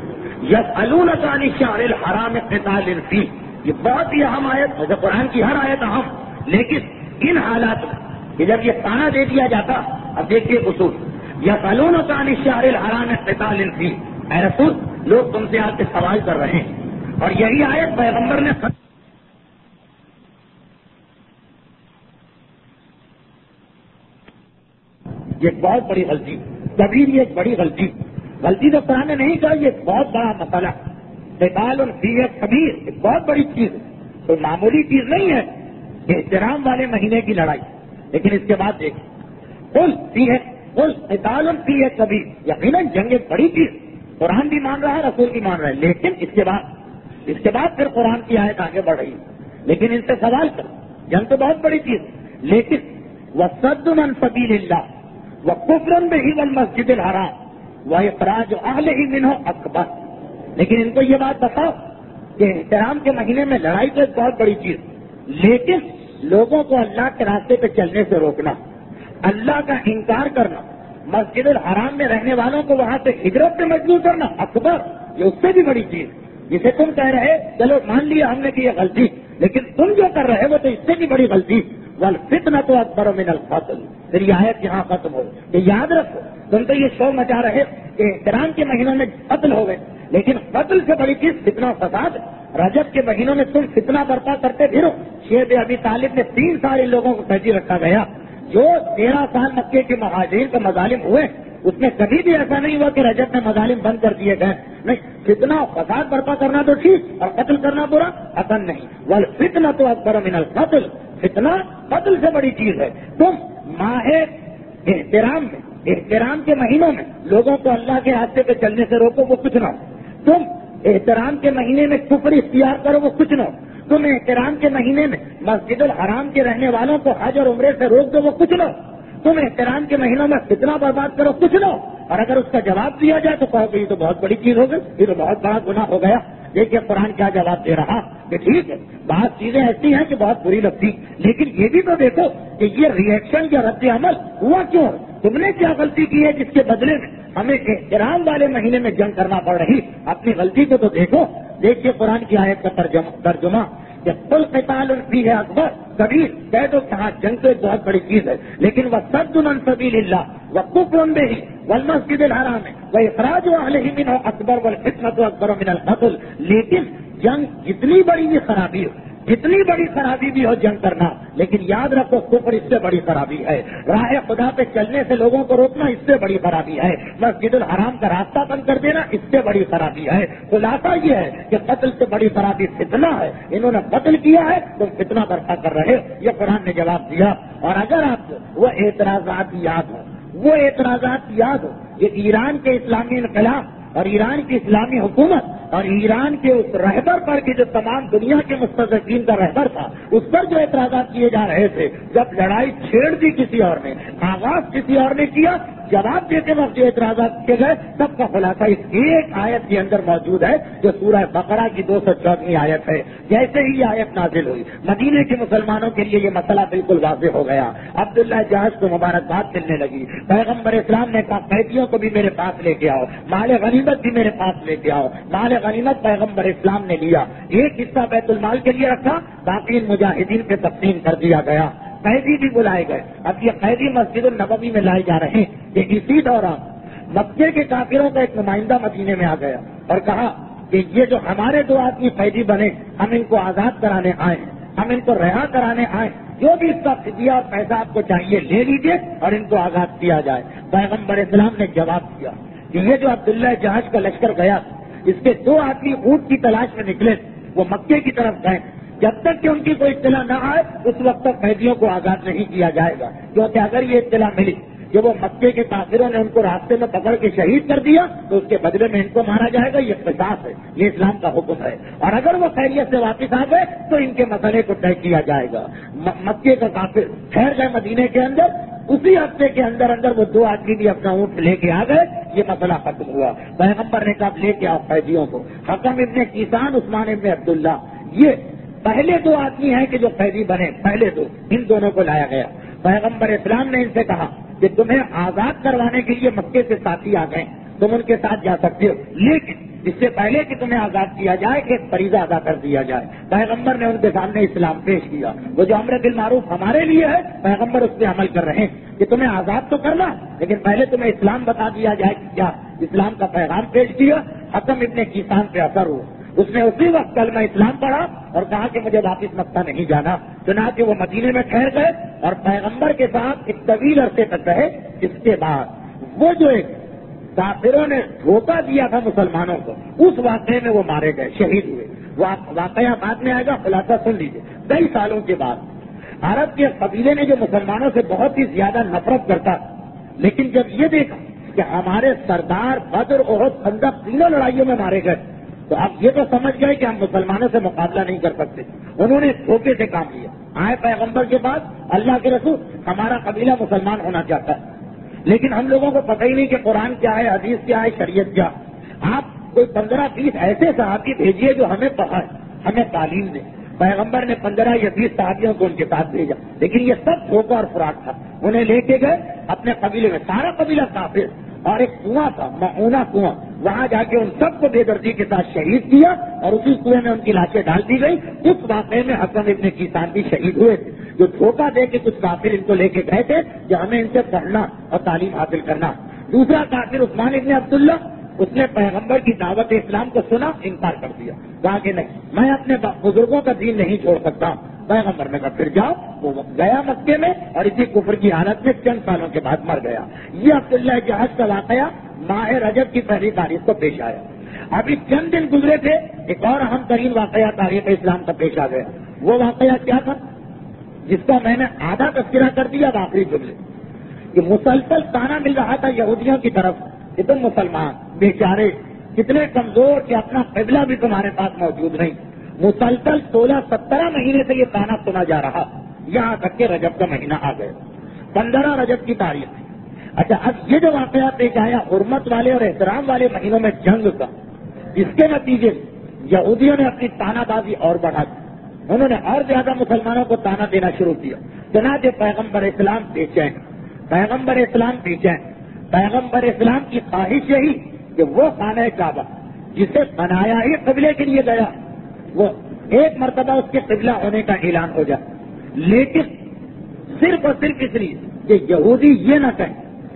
یسألونک عن الشہر الحرام قتال فیہ، یہ بہت ہی اہم آیت ہے. قرآن کی ہر آیت اہم، لیکن ان حالات میں کہ جب یہ تانا دے دیا جاتا، اب دیکھیے اصول، یسألونک عن الشہر الحرام قتال فیہ، اے رسول لوگ تم سے آ کے سوال کر رہے ہیں اور یہی آیت پیغمبر نے یہ بہت بڑی غلطی، کبھی بھی ایک بڑی غلطی تو قرآن نے نہیں کہا، یہ بہت بڑا مسئلہ. قتال فیہ کبیر، ایک بہت بڑی چیز، کوئی معمولی چیز نہیں ہے. احترام والے مہینے کی لڑائی، لیکن اس کے بعد دیکھیں قل قتال فیہ کبیر، یقیناً جنگ ایک بڑی چیز، قرآن بھی مان رہا ہے، رسول بھی مان رہا ہے. لیکن اس کے بعد پھر قرآن کی آیت آگے بڑھ رہی ہے. لیکن ان سے سوال کرو، جنگ تو بہت بڑی چیز، لیکن وَصَدٌّ عَن سَبِيلِ اللَّهِ وَكُفْرٌ بِهِ وَالْمَسْجِدِ الْحَرَامِ وَإِخْرَاجُ أَهْلِهِ مِنْهُ أَكْبَرُ. لیکن ان کو یہ بات بتاؤ کہ احترام کے مہینے میں لڑائی تو ایک بہت بڑی چیز، لیکن لوگوں کو اللہ کے راستے پہ چلنے سے روکنا، اللہ کا انکار کرنا، مسجد الحرام میں رہنے والوں کو وہاں سے ہجرت پہ مجبور کرنا، اکبر، یہ اس سے بھی بڑی چیز. جسے تم کہہ رہے چلو مان لیا ہم نے کہ یہ غلطی، لیکن تم جو کر رہے وہ تو اس سے بھی بڑی غلطی. والفتنۃ اکبر من القتل. پھر یہ آیت یہاں ختم ہو. کہ یاد رکھو تم تو یہ شو مچا رہے کہ احترام کے مہینوں میں قتل ہو گئے، لیکن قتل سے بڑی چیز فتنہ و فساد. رجب کے مہینوں میں تم فتنہ برپا کرتے پھرو. شیخ ابی طالب نے 3 سال ان لوگوں کو قیدی رکھا گیا. جو 13 سال مکے کے مہاجرین کا مظالم ہوئے اس میں کبھی بھی ایسا نہیں ہوا کہ رجب میں مظالم بند کر دیے گئے. نہیں، فتنہ و فساد برپا کرنا تو ٹھیک اور قتل کرنا برا حسن نہیں. والفتنۃ اکبر من القتل. فتنہ قتل سے بڑی چیز ہے. تم ماہ احترام کے مہینوں میں لوگوں کو اللہ کے راستے پہ چلنے سے روکو، وہ کچھ نہ ہو. تم احترام کے مہینے میں کفر اختیار کرو، وہ کچھ نہ ہو. تم احترام کے مہینے میں مسجد الحرام کے رہنے والوں کو حج اور عمرے سے روک دو، وہ کچھ نہ ہو. تم احترام کے مہینوں میں فتنہ برباد کرو، کچھ نہ ہو. اور اگر اس کا جواب دیا جائے تو کہو کہ یہ تو بہت بڑی چیز ہو گئی، یہ تو بہت بڑا گناہ ہو گیا. دیکھیے قرآن کیا جواب دے رہا کہ ٹھیک ہے بعض چیزیں ایسی ہیں کہ بہت بری لگتی، لیکن یہ بھی تو دیکھو کہ یہ ری ایکشن یا رد عمل ہوا کیوں. تم نے کیا غلطی کی ہے جس کے بدلے میں ہمیں احترام والے مہینے میں جنگ کرنا پڑ رہی. اپنی غلطی کو تو دیکھو. دیکھیے قرآن کی آیت کا ترجمہ کہ قل قتال فیہ اکبر کبیر. کہہ دو کہ ہاں جنگ تو ایک بہت بڑی چیز ہے، لیکن وصد عن سبیل اللہ وکفر بہ والمسجد الحرام واخراج اہلہ منہ اکبر والفتنۃ اکبر من القتل. لیکن جنگ جتنی بڑی بھی خرابی ہو، جتنی بڑی خرابی بھی ہو جنگ کرنا، لیکن یاد رکھو کفر اس سے بڑی خرابی ہے. راہ خدا پہ چلنے سے لوگوں کو روکنا اس سے بڑی خرابی ہے. مسجد الحرام کا راستہ بند کر دینا اس سے بڑی خرابی ہے. خلاصہ یہ ہے کہ قتل سے بڑی خرابی فتنہ ہے. انہوں نے قتل کیا ہے تو فتنہ برپا کر رہے. یہ قرآن نے جواب دیا. اور اگر آپ کو وہ اعتراضات یاد ہو یہ ایران کے اسلامی انقلاب اور ایران کی اسلامی حکومت اور ایران کے اس رہبر پر کہ جو تمام دنیا کے مستضعفین کا رہبر تھا اس پر جو اعتراضات کیے جا رہے تھے، جب لڑائی چھیڑ دی کسی اور نے، آغاز کسی اور نے کیا، جواب دیتے وقت جو اعتراضات کیے گئے سب کا خلاصہ اس ایک آیت کے اندر موجود ہے جو سورہ بقرہ کی 214 آیت ہے. جیسے ہی یہ آیت نازل ہوئی مدینے کے مسلمانوں کے لیے یہ مسئلہ بالکل واضح ہو گیا. عبداللہ جہاز کو مبارکباد ملنے لگی. پیغمبر اسلام نے کہا قیدیوں کو بھی میرے پاس لے کے آؤ، مال غنیمت بھی میرے پاس لے کے آؤ. مال غنیمت پیغمبر اسلام نے لیا، ایک حصہ بیت المال کے لیے رکھا، باقی مجاہدین پہ تقسیم کر دیا گیا. قیدی بھی بلائے گئے. اب یہ قیدی مسجد النبوی میں لائے جا رہے ہیں کہ اسی دوران مکے کے کافروں کا ایک نمائندہ مدینے میں آ گیا اور کہا کہ یہ جو ہمارے 2 آدمی قیدی بنے ہم ان کو آزاد کرانے آئے ہیں، ہم ان کو رہا کرانے آئے، جو بھی اس کا فدیہ اور پیسہ آپ کو چاہیے لے لیجیے اور ان کو آزاد کیا جائے. پیغمبر اسلام نے جواب دیا کہ یہ جو عبداللہ جہاز کا لشکر گیا اس کے 2 آدمی اونٹ کی تلاش میں نکلے، وہ مکے کی طرف گئے. جب تک کہ ان کی کوئی اطلاع نہ آئے اس وقت تک قیدیوں کو آزاد نہیں کیا جائے گا، کیونکہ اگر یہ اطلاع ملی کہ وہ مکے کے کافروں نے ان کو راستے میں پکڑ کے شہید کر دیا تو اس کے بدلے میں ان کو مارا جائے گا. یہ قصاص ہے، یہ اسلام کا حکم ہے. اور اگر وہ خیریت سے واپس آ گئے تو ان کے مسئلے کو طے کیا جائے گا. مکے کا کافر ٹھہر گئے مدینے کے اندر، اسی ہفتے کے اندر وہ 2 آدمی بھی اپنا اونٹ لے کے آ گئے. یہ مسئلہ ختم ہوا. پیغمبر نے کہا لے کے آؤ قیدیوں کو. حکم ابن کیسان، عثمان ابن عبداللہ، یہ پہلے 2 آدمی ہیں کہ جو قیدی بنے، پہلے 2، ان دونوں کو لایا گیا. پیغمبر اسلام نے ان سے کہا کہ تمہیں آزاد کروانے کے لیے مکے سے ساتھی آ گئے، تم ان کے ساتھ جا سکتے ہو، لیکن اس سے پہلے کہ تمہیں آزاد کیا جائے ایک فریضہ ادا کر دیا جائے. پیغمبر نے ان کے سامنے اسلام پیش کیا. وہ جو امر بالمعروف ہمارے لیے ہے پیغمبر اس پہ عمل کر رہے ہیں کہ تمہیں آزاد تو کرنا لیکن پہلے تمہیں اسلام بتا دیا جائے. کیا اسلام کا پیغام پیش کیا. حکم ابن کیسان پہ اثر ہوا. اس نے اسی وقت کلمہ اسلام پڑھا اور کہا کہ مجھے واپس مکہ نہیں جانا. چنانچہ وہ مدینے میں ٹھہر گئے اور پیغمبر کے ساتھ ایک طویل عرصے تک رہے. اس کے بعد وہ جو ایک کافروں نے دھوکہ دیا تھا مسلمانوں کو، اس واقعے میں وہ مارے گئے، شہید ہوئے. وہ واقعہ بعد میں آئے گا، خلاصہ سن لیجیے. کئی سالوں کے بعد عرب کے قبیلے نے جو مسلمانوں سے بہت ہی زیادہ نفرت کرتا، لیکن جب یہ دیکھا کہ ہمارے سردار بدر، احد، خندق تینوں لڑائیوں میں مارے گئے تو اب یہ تو سمجھ گئے کہ ہم مسلمانوں سے مقابلہ نہیں کر سکتے. انہوں نے دھوکے سے کام لیا. آئے پیغمبر کے بعد اللہ کے رسول ہمارا قبیلہ مسلمان ہونا چاہتا ہے لیکن ہم لوگوں کو پتہ ہی نہیں کہ قرآن کیا ہے، حدیث کیا ہے، شریعت کیا. آپ کوئی 15-20 ایسے صحابی بھیجیے جو ہمیں پڑھائیں، ہمیں تعلیم دیں. پیغمبر نے 15 یا 20 صحابیوں کو ان کے ساتھ بھیجا لیکن یہ سب دھوکہ اور فراڈ تھا. انہیں لے کے گئے اپنے قبیلے میں، سارا قبیلہ کافر، اور ایک کنواں تھا معونہ کنواں، وہاں جا کے ان سب کو بے دردی کے ساتھ شہید کیا اور اسی کنویں میں ان کی لاشیں ڈال دی گئی. اس واقعے میں حکم ابن کیسان بھی شہید ہوئے تھے. جو دھوکہ دے کے کچھ کافر ان کو لے کے گئے تھے کہ ہمیں ان سے پڑھنا اور تعلیم حاصل کرنا. دوسرا کافر عثمان ابن عبداللہ, اس نے پیغمبر کی دعوت اسلام کو سنا, انکار کر دیا, کہا کہ نہیں میں اپنے بزرگوں کا دین نہیں چھوڑ سکتا. پیغمبر نے کہا پھر جاؤ. وہ گیا مکے میں اور اسی کفر کی حالت میں چند سالوں کے بعد مر گیا. یہ عبداللہ جہاز کا واقعہ ماہ رجب کی پہلی تاریخ کو پیش آیا. ابھی چند دن گزرے تھے, ایک اور اہم ترین واقعہ تاریخ اسلام کا پیش آ گیا. وہ واقعہ کیا تھا جس کا میں نے آدھا تذکرہ کر دیا آخری جملے, کہ مسلسل تانا مل رہا تھا یہودیوں کی طرف کہ تم مسلمان بیچارے کتنے کمزور کہ اپنا قبلہ بھی تمہارے پاس موجود نہیں. مسلسل 16-17 مہینے سے یہ تانا سنا جا رہا, یہاں تک کہ رجب کا مہینہ آ گیا, 15 رجب کی تاریخ. اچھا اب یہ جو واقعہ پیش آیا حرمت والے اور احترام والے مہینوں میں جنگ کا, اس کے نتیجے یہودیوں نے اپنی تانا بازی اور بڑھا دی. انہوں نے اور زیادہ مسلمانوں کو تانا دینا شروع کیا. چنانچہ پیغمبر اسلام بیچین, پیغمبر اسلام بیچین. پیغمبر اسلام کی خواہش یہی کہ وہ خانہ کعبہ جسے بنایا ہی قبلے کے لیے گیا, وہ ایک مرتبہ اس کے قبلہ ہونے کا اعلان ہو جائے. لیکن صرف اور صرف اس لیے کہ یہودی یہ نہ کہیں,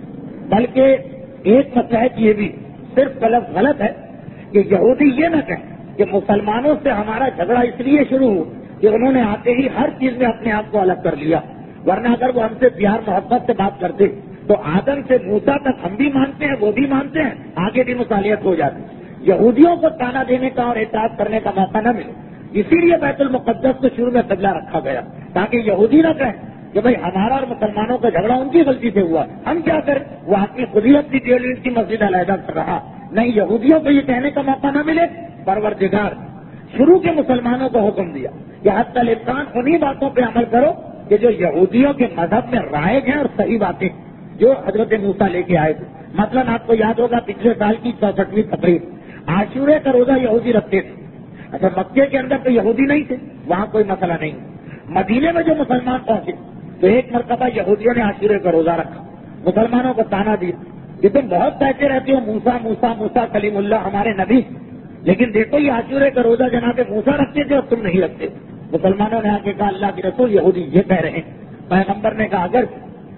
بلکہ ایک مسلحت یہ بھی صرف غلط ہے کہ یہودی یہ نہ کہیں کہ مسلمانوں سے ہمارا جھگڑا اس لیے شروع ہو کہ انہوں نے آتے ہی ہر چیز میں اپنے آپ کو الگ کر لیا, ورنہ اگر وہ ہم سے پیار محبت سے بات کرتے تو آدم سے موسیٰ تک ہم بھی مانتے ہیں, وہ بھی مانتے ہیں, آگے بھی مصالحت ہو جاتی. یہودیوں کو تانا دینے کا اور اعتراض کرنے کا موقع نہ ملے, اسی لیے بیت المقدس کو شروع میں قبلہ رکھا گیا تاکہ یہودی نہ کہیں کہ بھائی ہمارا اور مسلمانوں کا جھگڑا ان کی غلطی سے ہوا, ہم کیا کریں. وہ اپنی خودی اپنی ٹیلنٹ کی مسجد علیحدہ کر رہا, نہیں یہودیوں کو یہ کہنے کا موقع نہ ملے. پروردگار شروع کے مسلمانوں کو حکم دیا کہ حتی الامکان انہی باتوں پہ عمل کرو کہ جو یہودیوں کے مذہب میں رائج ہیں اور صحیح باتیں جو حضرت موسیٰ لے کے آئے تھے. مثلاً آپ کو یاد ہوگا پچھلے سال کی 64ویں تقریب عاشورے کا روزہ یہودی رکھتے تھے. اچھا مکے کے اندر تو یہودی نہیں تھے, وہاں کوئی مسئلہ نہیں. مدینے میں جو مسلمان پہنچے تو ایک مرتبہ یہودیوں نے عاشورے کا روزہ رکھا, مسلمانوں کو تانا دیا کہ تم بہت کہتے رہتے ہو موسیٰ موسیٰ موسیٰ کلیم اللہ ہمارے نبی, لیکن دیکھو یہ عاشورے کا روزہ جناب موسیٰ رکھتے تھے اور تم نہیں رکھتے. مسلمانوں نے آ کے کہا اللہ کے رسول یہودی یہ کہہ رہے ہیں. پیغمبر نے کہا اگر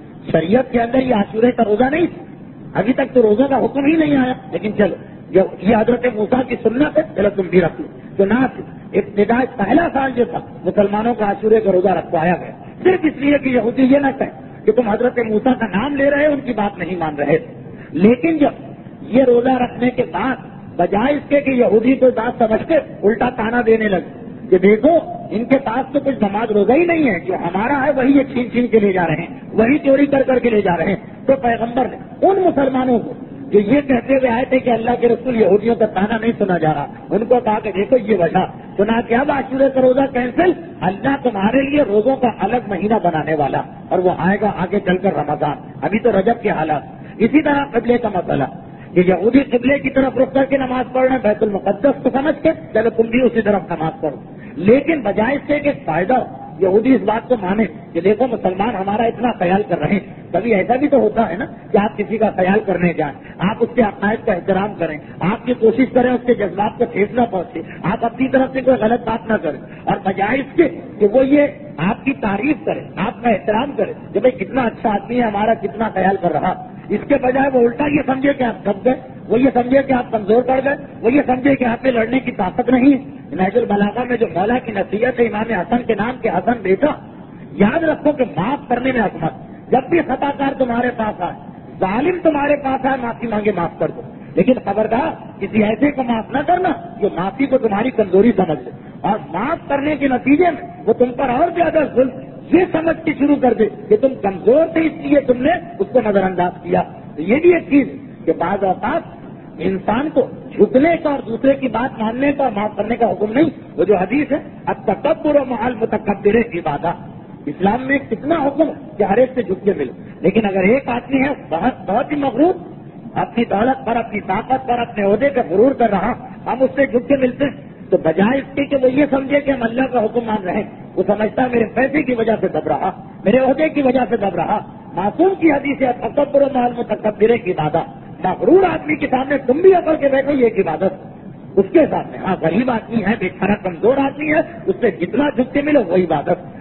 شریعت کے اندر یہ عاشورے کا روزہ نہیں تھا, ابھی تک تو روزوں کا حکم ہی نہیں آیا, لیکن چلو یہ حضرت موسیٰ کی سنت ہے, چلو تم بھی رکھ لو. تو نہ ابتداء پہلا سال جو تھا مسلمانوں کا عاشورے کا روزہ رکھوایا گیا, صرف اس لیے کہ یہودی یہ نہ کہیں کہ تم حضرت موسیٰ کا نام لے رہے, ان کی بات نہیں مان رہے. لیکن جب یہ روزہ رکھنے کے بعد بجائے اس کے کہ یہودی کو بات سمجھ کے الٹا تانا دینے لگے کہ دیکھو ان کے پاس تو کچھ نماز روزہ ہی نہیں ہے, جو ہمارا ہے وہی یہ چھین چھین کے لے جا رہے ہیں, وہی چوری کر کر کے لے جا رہے ہیں. تو پیغمبر نے ان مسلمانوں کو جو یہ کہتے ہوئے آئے تھے کہ اللہ کے رسول یہودیوں کا تانا نہیں سنا جا رہا, ان کو کہا کہ دیکھو یہ وجہ سنا کیا عاشورے کا روزہ کینسل, اللہ تمہارے لیے روزوں کا الگ مہینہ بنانے والا, اور وہ آئے گا آگے چل کر رمضان. ابھی تو رجب کے حالات. اسی طرح قبلے کا مسئلہ کہ یہودی قبلے کی طرف رک کر کے نماز پڑھ رہے ہیں, بیت المقدس کو سمجھ کے چلو تم بھی اسی طرف نماز پڑھو. لیکن بجائے اس سے کہ فائدہ یہودی اس بات کو مانے کہ دیکھو مسلمان ہمارا اتنا خیال کر رہے ہیں. کبھی ایسا بھی تو ہوتا ہے نا کہ آپ کسی کا خیال کرنے جائیں, آپ اس کے عقائد کا احترام کریں, آپ کی کوشش کریں اس کے جذبات کو ٹھیس نہ پہنچے, آپ اپنی طرف سے کوئی غلط بات نہ کریں, اور بجائے اس کے کہ وہ یہ آپ کی تعریف کرے, آپ کا احترام کرے کہ بھائی کتنا اچھا آدمی ہے ہمارا, کتنا خیال کر رہا, اس کے بجائے وہ الٹا یہ سمجھے کہ آپ دب گئے, وہ یہ سمجھے کہ آپ کمزور پڑ گئے, وہ یہ سمجھے کہ آپ میں لڑنے کی طاقت نہیں. نہج البلاغہ میں جو مولا کی نصیحت ہے امام حسن کے نام کے حسن بیٹا, یاد رکھو کہ معاف کرنے میں عظمت. جب بھی خطا کار تمہارے پاس آئے, ظالم تمہارے پاس آئے, معافی مانگے معاف کر دو, لیکن خبردار کسی ایسے کو معاف نہ کرنا جو معافی کو تمہاری کمزوری سمجھ لے, اور معاف کرنے کے نتیجے میں وہ تم پر اور زیادہ ظلم یہ سمجھ کے شروع کر دے کہ تم کمزور تھے اس لیے تم نے اس کو نظر انداز کیا. تو یہ بھی ایک چیز کہ بعض اوقات انسان کو جھکنے کا اور دوسرے کی بات ماننے کا اور معاف کرنے کا حکم نہیں. وہ جو حدیث ہے اب تکبر و محال متکبر کی عبادت, اسلام میں کتنا حکم کہ ہر ایک سے جھک کے ملو, لیکن اگر ایک آدمی ہے بہت ہی مغرور, اپنی دولت پر, اپنی طاقت پر, اپنے عہدے کا غرور کر رہا, ہم اس سے جھک کے ملتے ہیں تو بجائے اس کے کہ وہ یہ سمجھے کہ ہم اللہ کا حکم مان رہے ہیں, وہ سمجھتا ہے میرے پیسے کی وجہ سے دب رہا, میرے عہدے کی وجہ سے دب رہا. معصوم کی حدیث ہے تکبر و محال متکبر کی عبادت. مغرور آدمی کے سامنے تم بھی اکڑ کے بیٹھو, یہ ایک عبادت. اس کے سامنے ہاں غریب آدمی ہے, بے چارہ کمزور آدمی ہے, اس سے جتنا جھک کے ملو وہ عبادت.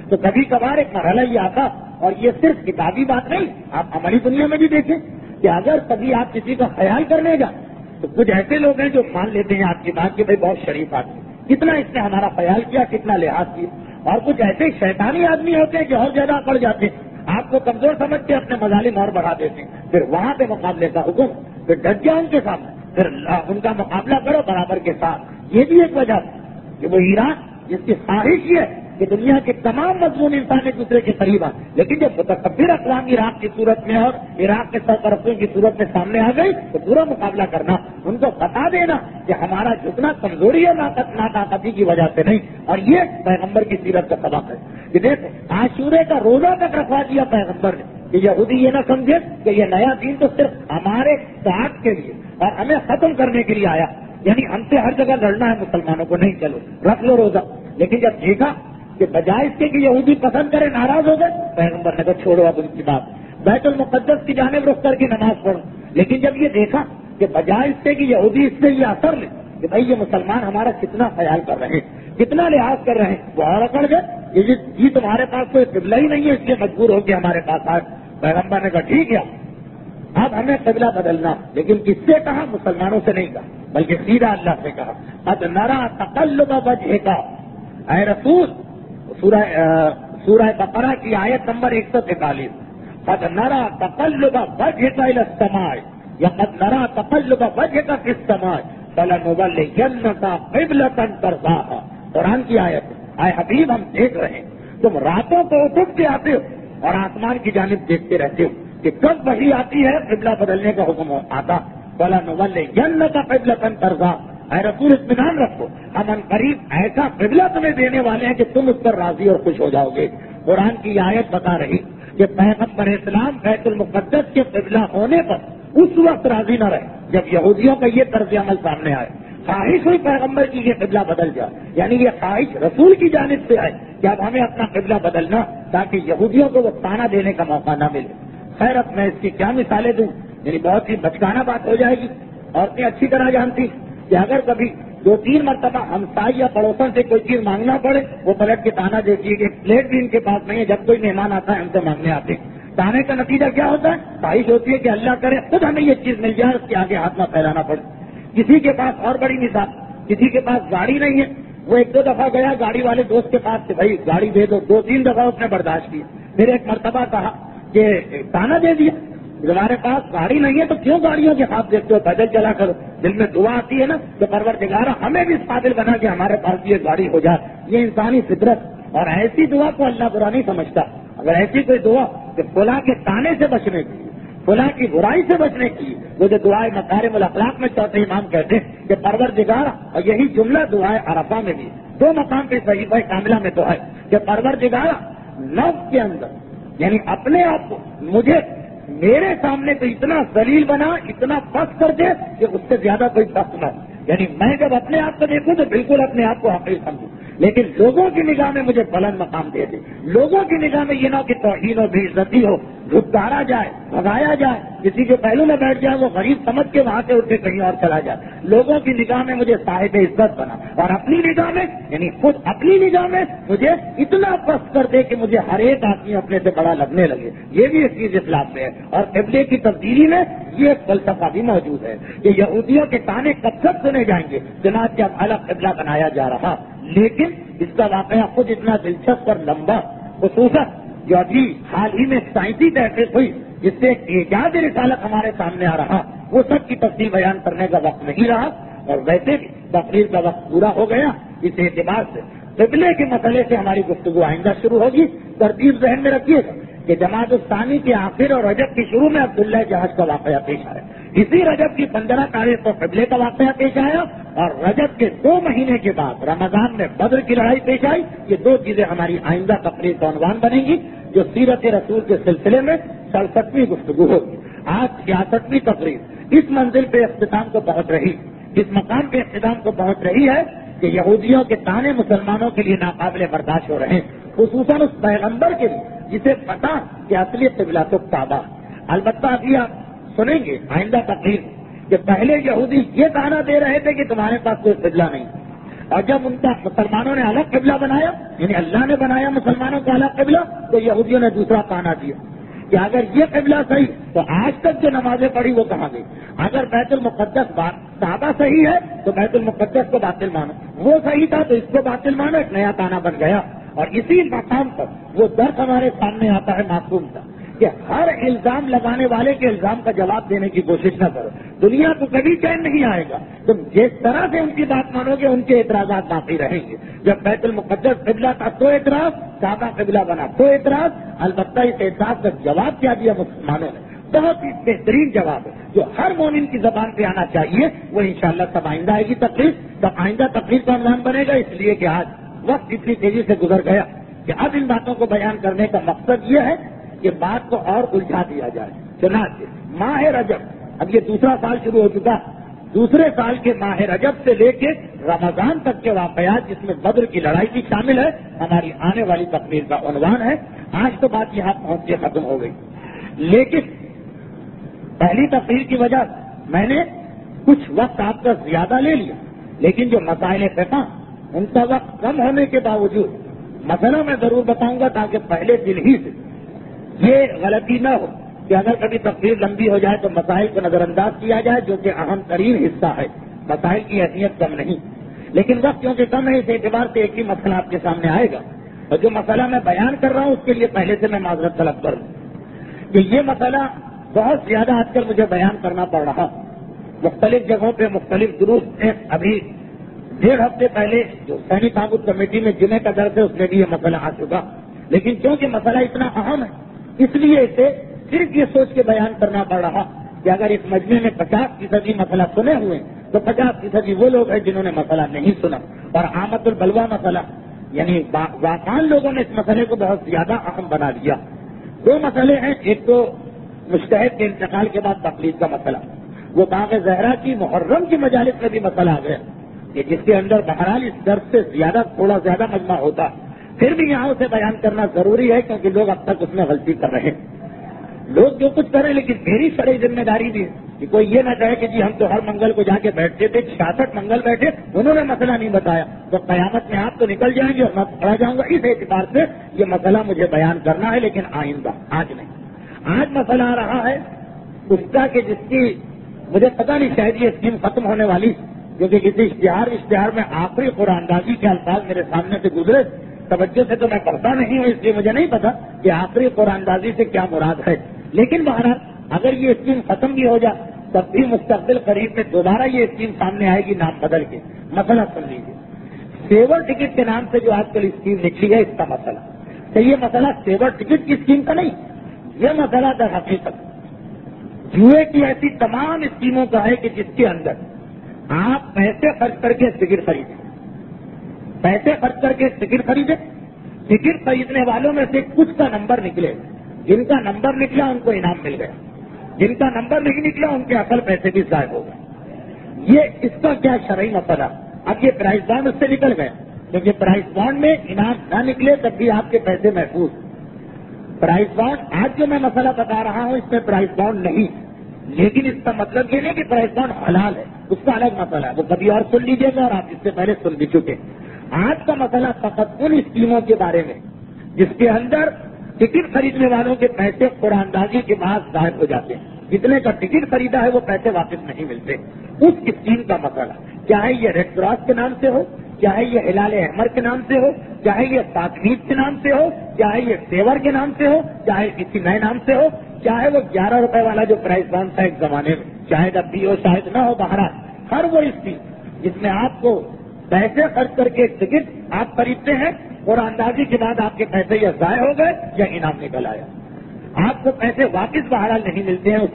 تو کبھی کبھار ایک مرحلہ یہ آتا، اور یہ صرف کتابی بات نہیں، آپ ہماری دنیا میں بھی دیکھیں کہ اگر کبھی آپ کسی کا خیال کرنے جائیں تو کچھ ایسے لوگ ہیں جو مان لیتے ہیں آپ کی بات کہ بھائی بہت شریف آدمی، کتنا اس نے ہمارا خیال کیا، کتنا لحاظ کیا، اور کچھ ایسے شیطانی آدمی ہوتے ہیں جو اور زیادہ پڑ جاتے ہیں، آپ کو کمزور سمجھ کے اپنے مظالم اور بڑھا دیتے ہیں، پھر وہاں پہ مقابلے کا حکم، پھر ڈٹ جاؤ ان کے سامنے، پھر ان کا مقابلہ کرو برابر کے ساتھ۔ یہ بھی ایک وجہ ہے کہ وہ ایران جس کی خواہش یہ ہے کہ دنیا کے تمام مضمون انسان ایک دوسرے کے قریب آئے، لیکن جب متکبر اقوام عراق کی صورت میں اور عراق کے سرپرستوں کی صورت میں سامنے آ گئی تو پورا مقابلہ کرنا، ان کو بتا دینا کہ ہمارا جتنا کمزوری ہے ناطاقتی کی وجہ سے نہیں، اور یہ پیغمبر کی سیرت کا سبق ہے کہ دیکھو عاشورے کا روزہ تک رکھوا دیا پیغمبر نے کہ یہودی یہ نہ سمجھے کہ یہ نیا دین تو صرف ہمارے ساتھ کے لیے اور ہمیں ختم کرنے کے لیے آیا، یعنی ہم سے ہر جگہ لڑنا ہے مسلمانوں کو، نہیں چلو رکھ لو روزہ۔ لیکن جب دیکھا کہ بجائے اس کے کہ یہودی پسند کرے ناراض ہو گئے، پیغمبر نے کہا چھوڑو اب ان کی بات، بیت المقدس کی جانب رخ کر کے نماز پڑھو۔ لیکن جب یہ دیکھا کہ بجائے اس سے کہ یہودی اس سے یہ اثر لے کہ بھائی یہ مسلمان ہمارا کتنا خیال کر رہے ہیں، کتنا لحاظ کر رہے ہیں، وہ اور اکڑ گئے، یہ تمہارے پاس کوئی قبلہ ہی نہیں ہے، اس لیے مجبور ہو کے ہمارے پاس آئے۔ پیغمبر نے کہا ٹھیک ہے اب ہمیں قبلہ بدلنا، لیکن کس سے کہا؟ مسلمانوں سے نہیں کہا بلکہ سیدھا اللہ سے کہا، قد نرى تقلب وجهك، اے رسول، سورہ بقرہ کی آیت نمبر 143، قد نرى تقلب وجهك الى السماء، یا قد نرى تقلب وجهك في السماء فلنولينك قبلة ترضاها، قرآن کی آیت ہے۔ اے حبیب ہم دیکھ رہے ہیں تم راتوں کو اٹھ کے آتے ہو اور آسمان کی جانب دیکھتے رہتے ہو کہ کب وحی آتی ہے قبلہ بدلنے کا حکم آتا، فلنولينك قبلة ترضاها، اے رسول اطمینان رکھو ہم ان قریب ایسا قبلہ تمہیں دینے والے ہیں کہ تم اس پر راضی اور خوش ہو جاؤ گے۔ قرآن کی آیت بتا رہی کہ پیغمبر اسلام بیت المقدس کے قبلہ ہونے پر اس وقت راضی نہ رہے جب یہودیوں کا یہ طرز عمل سامنے آئے، خواہش ہوئی پیغمبر کی یہ قبلہ بدل جائے، یعنی یہ خواہش رسول کی جانب سے آئے کہ اب ہمیں اپنا قبلہ بدلنا تاکہ یہودیوں کو وہ تانا دینے کا موقع نہ ملے۔ خیر اب میں اس کی کیا مثالیں دوں، یعنی بہت ہی بچکانہ بات ہو جائے گی، عورتیں اچھی طرح جانتی کہ اگر کبھی 2-3 مرتبہ ہمسائی یا پڑوسن سے کوئی چیز مانگنا پڑے وہ پلٹ کے تانا دیتی ہے کہ ایک پلیٹ بھی ان کے پاس نہیں ہے، جب کوئی مہمان آتا ہے ہم سے مانگنے آتے ہیں۔ تانے کا نتیجہ کیا ہوتا ہے؟ خواہش ہوتی ہے کہ اللہ کرے خود ہمیں یہ چیز مل جائے، اس کے آگے ہاتھ نہ پھیلانا پڑے۔ کسی کے پاس اور بڑی مثال، کسی کے پاس گاڑی نہیں ہے، وہ 1-2 دفعہ گیا گاڑی والے دوست کے پاس کہ بھائی گاڑی دے دو، 2-3 دفعہ اس نے برداشت کی، پھر ایک مرتبہ کہا کہ تانا دے دیا تمہارے پاس گاڑی نہیں ہے تو کیوں گاڑیوں کے ہاتھ دیکھتے ہو، پیدل چلا کرو۔ دل میں دعا آتی ہے نا کہ پروردگارا ہمیں بھی اس قابل بنا کہ ہمارے پاس بھی یہ گاڑی ہو جائے، یہ انسانی فطرت، اور ایسی دعا کو اللہ برا نہیں سمجھتا۔ اگر ایسی کوئی دعا کہ فلاں کے تانے سے بچنے کی، فلاں کی برائی سے بچنے کی، وہ جو دعائے مکارم الاخلاق میں چوتھے امام کہتے ہیں کہ پروردگارا، اور یہی جملہ دعائے عرفہ میں بھی 2 مقام پہ صحیفہ کاملہ میں تو ہے کہ پروردگارا نفس کے اندر یعنی اپنے آپ کو مجھے میرے سامنے تو اتنا ذلیل بنا، اتنا پست کر دے کہ اس سے زیادہ کوئی پست نہ ہو، یعنی میں جب اپنے آپ کو دیکھوں تو بالکل اپنے آپ کو حقیر سمجھوں، لیکن لوگوں کی نگاہ میں مجھے بلند مقام دے دے، لوگوں کی نگاہ میں یہ نہ کہ توہین و بے عزتی ہو، دھتکارا جائے، بھگایا جائے، کسی کے پہلو میں بیٹھ جائے وہ غریب سمجھ کے وہاں سے اٹھ کے کہیں اور چلا جائے، لوگوں کی نگاہ میں مجھے صاحب عزت بنا، اور اپنی نگاہ میں یعنی خود اپنی نگاہ میں مجھے اتنا پست کر دے کہ مجھے ہر ایک آدمی اپنے سے بڑا لگنے لگے۔ یہ بھی ایک چیز اسلام میں ہے، اور قبلے کی تبدیلی میں یہ ایک فلسفہ بھی موجود ہے کہ یہودیوں کے تانے کب تک سنے جائیں گے، جناب جب الگ قبلہ بنایا جا رہا، لیکن اس کا واقعہ خود اتنا دلچسپ اور لمبا، خصوصاً جو ابھی حال ہی میں سائنسی تحقیق ہوئی جس سے ایک ایجاد رسالت ہمارے سامنے آ رہا، وہ سب کی تفصیل بیان کرنے کا وقت نہیں رہا، اور ویسے بھی تقریر کا وقت پورا ہو گیا۔ اس اعتبار سے قبلے کے مسئلے سے ہماری گفتگو آئندہ شروع ہوگی۔ ترتیب ذہن میں رکھیے گا کہ جماعت الثانی کے آخر اور رجب کی شروع میں عبداللہ جہاز کا واقعہ پیش آیا، اسی رجب کی 15 تاریخ کو قبلے کا واقعہ پیش آیا، اور رجب کے 2 مہینے کے بعد رمضان میں بدر کی لڑائی پیش آئی۔ یہ 2 چیزیں ہماری آئندہ تقریر کا عنوان بنے گی، جو سیرت رسول کے سلسلے میں 67ویں گفتگو ہوگی۔ آج 66ویں تقریر اس منزل پہ اختتام کو پہنچ رہی، اس مقام پہ اختتام کو پہنچ رہی ہے کہ یہودیوں کے تانے مسلمانوں کے لیے ناقابل برداشت ہو رہے ہیں، خصوصاً اس پیغمبر کے لیے جسے پتا کہ اصلی قبلہ تو کعبہ۔ البتہ ابھی آپ سنیں گے آئندہ تقریر کہ پہلے یہودی یہ تانا دے رہے تھے کہ تمہارے پاس کوئی قبلہ نہیں، اور جب ان کا مسلمانوں نے الگ قبلہ بنایا، یعنی اللہ نے بنایا مسلمانوں کا الگ قبلہ، تو یہودیوں نے دوسرا تانا دیا کہ اگر یہ قبلہ صحیح تو آج تک جو نمازیں پڑھی وہ کہاں گئی؟ اگر بیت المقدس صحابہ صحیح ہے تو بیت المقدس کو باطل مانو، وہ صحیح تھا تو اس کو باطل مانو، ایک نیا تانا بن گیا۔ اور اسی مقام پر وہ درس ہمارے سامنے آتا ہے معصوم کا کہ ہر الزام لگانے والے کے الزام کا جواب دینے کی کوشش نہ کرو، دنیا کو کبھی چین نہیں آئے گا۔ تم جس طرح سے ان کی بات مانو گے ان کے اعتراضات باقی رہیں گے۔ جب بیت المقدس قبلہ تھا تو اعتراض، کعبہ قبلہ بنا تو اعتراض، البتہ اس اعتراض کا جواب کیا دیا مسلمانوں نے؟ بہت ہی بہترین جواب ہے جو ہر مومن کی زبان پہ آنا چاہیے، وہ انشاءاللہ تب آئندہ آئے گی تقریر، تب آئندہ تقریر کا عنوان بنے گا، اس لیے کہ آج وقت اتنی تیزی سے گزر گیا کہ اب ان باتوں کو بیان کرنے کا مقصد یہ ہے کہ بات کو اور الجھا دیا جائے۔ چنانچہ ماہ رجب، اب یہ دوسرا سال شروع ہو چکا، دوسرے سال کے ماہ رجب سے لے کے رمضان تک کے واقعات جس میں بدر کی لڑائی بھی شامل ہے، ہماری آنے والی تقریر کا عنوان ہے۔ آج تو بات یہاں پہنچ کے ختم ہو گئی، لیکن پہلی تقریر کی وجہ میں نے کچھ وقت آپ کا زیادہ لے لیا، لیکن جو مسائل فقہ ان کا وقت کم ہونے کے باوجود مسئلہ میں ضرور بتاؤں گا تاکہ پہلے دن ہی سے یہ غلطی نہ ہو کہ اگر کبھی تقریر لمبی ہو جائے تو مسائل کو نظر انداز کیا جائے، جو کہ اہم ترین حصہ ہے۔ مسائل کی اہمیت کم نہیں، لیکن وقت کیونکہ کم ہے اس اعتبار سے ایک ہی مسئلہ آپ کے سامنے آئے گا، اور جو مسئلہ میں بیان کر رہا ہوں اس کے لیے پہلے سے میں معذرت طلب کروں کہ یہ مسئلہ بہت زیادہ آج کل مجھے بیان کرنا پڑ رہا، مختلف جگہوں پہ مختلف دروس ہیں۔ ابھی 1.5 ہفتے پہلے جو حسینی تعبت کمیٹی میں جمعے کا درس ہے اس میں بھی یہ مسئلہ آ چکا، لیکن کیونکہ مسئلہ اتنا اہم ہے اس لیے اسے صرف یہ سوچ کے بیان کرنا پڑ رہا کہ اگر اس مجمع میں 50% مسئلہ سنے ہوئے تو 50% وہ لوگ ہیں جنہوں نے مسئلہ نہیں سنا، اور آمد البلوہ مسئلہ یعنی واقعان لوگوں نے اس مسئلے کو بہت زیادہ اہم بنا دیا۔ 2 مسئلے ہیں، ایک تو مجتہد کے انتقال کے بعد تقلید کا مسئلہ، وہ باغ زہرا کی محرم کی مجالس میں بھی مسئلہ آ گیا کہ جس کے اندر بہرحال اس درس سے تھوڑا زیادہ مجمع ہوتا، پھر بھی یہاں اسے بیان کرنا ضروری ہے کیونکہ لوگ اب تک اس میں غلطی کر رہے ہیں۔ لوگ جو کچھ کریں لیکن میری شرعی ذمہ داری بھی ہے کہ کوئی یہ نہ کہے کہ جی ہم تو ہر منگل کو جا کے بیٹھتے تھے، 66 منگل بیٹھے انہوں نے مسئلہ نہیں بتایا، تو قیامت میں آپ تو نکل جائیں گے اور میں پڑا جاؤں گا۔ اس اعتبار سے یہ مسئلہ مجھے بیان کرنا ہے، لیکن آئندہ، آج نہیں۔ آج مسئلہ آ رہا ہے اس کا کہ جس کی مجھے پتہ نہیں شاید یہ اسکیم ختم ہونے والی، کیونکہ کسی اشتہار میں آخری قرآن اندازی کے الفاظ میرے سامنے سے گزرے، توجہ سے تو میں پڑھتا نہیں ہوں اس لیے مجھے نہیں پتا کہ آخری قرآن اندازی سے کیا مراد ہے، لیکن بہرحال اگر یہ اسکیم ختم بھی ہو جائے تب بھی مستقبل قریب میں دوبارہ یہ اسکیم سامنے آئے گی نام بدل کے۔ مسئلہ سن لیجیے، سیور ٹکٹ کے نام سے جو آج کل اسکیم نکلی ہے اس کا مسئلہ، تو یہ مسئلہ سیور ٹکٹ کی اسکیم کا نہیں، یہ مسئلہ در حقیقت جوئے کی ایسی تمام اسکیموں کا ہے کہ جس کے اندر آپ پیسے خرچ کر کے ٹکٹ خریدیں، پیسے خرچ کر کے ٹکٹ خریدیں، ٹکٹ خریدنے والوں میں سے کچھ کا نمبر نکلے، جن کا نمبر نکلا ان کو انعام مل گیا، جن کا نمبر نہیں نکلا ان کے اصل پیسے بھی ضائع ہو گئے۔ یہ اس کا کیا شرعی مسئلہ؟ اب یہ پرائز بانڈ اس سے نکل گیا، کیونکہ پرائز بانڈ میں انعام نہ نکلے تب بھی آپ کے پیسے محفوظ۔ پرائز بانڈ آج جو میں مسئلہ بتا رہا ہوں اس میں پرائز بانڈ نہیں، لیکن اس کا مطلب یہ نہیں کہ پرائز بانڈ حلال ہے، اس کا الگ مسئلہ ہے، وہ کبھی اور سن لیجیے گا اور آپ اس سے پہلے سن بھی چکے۔ آج کا مسئلہ فقط ان اسکیموں کے بارے میں جس کے اندر ٹکٹ خریدنے والوں کے پیسے قرآن اندازی کے بعد ضائع ہو جاتے ہیں، جتنے کا ٹکٹ خریدا ہے وہ پیسے واپس نہیں ملتے، اس اسکیم کا مسئلہ، چاہے یہ ریڈ کراس کے نام سے ہو، چاہے یہ ہلال احمر کے نام سے ہو، چاہے یہ تاکید کے نام سے ہو، چاہے یہ سیور کے نام سے ہو، چاہے کسی نئے نام سے ہو، چاہے وہ 11 روپے والا جو پرائز بانڈ تھا ایک زمانے میں، شاید اب بھی ہو شاید نہ ہو، بہرحال ہر وہ اسکیم جس میں آپ کو پیسے خرچ کر کے ایک ٹکٹ آپ خریدتے ہیں اور اندازی کے بعد آپ کے پیسے یا ضائع ہو گئے یا انعام نکل آیا، آپ کو پیسے واپس بہرحال نہیں ملتے ہیں،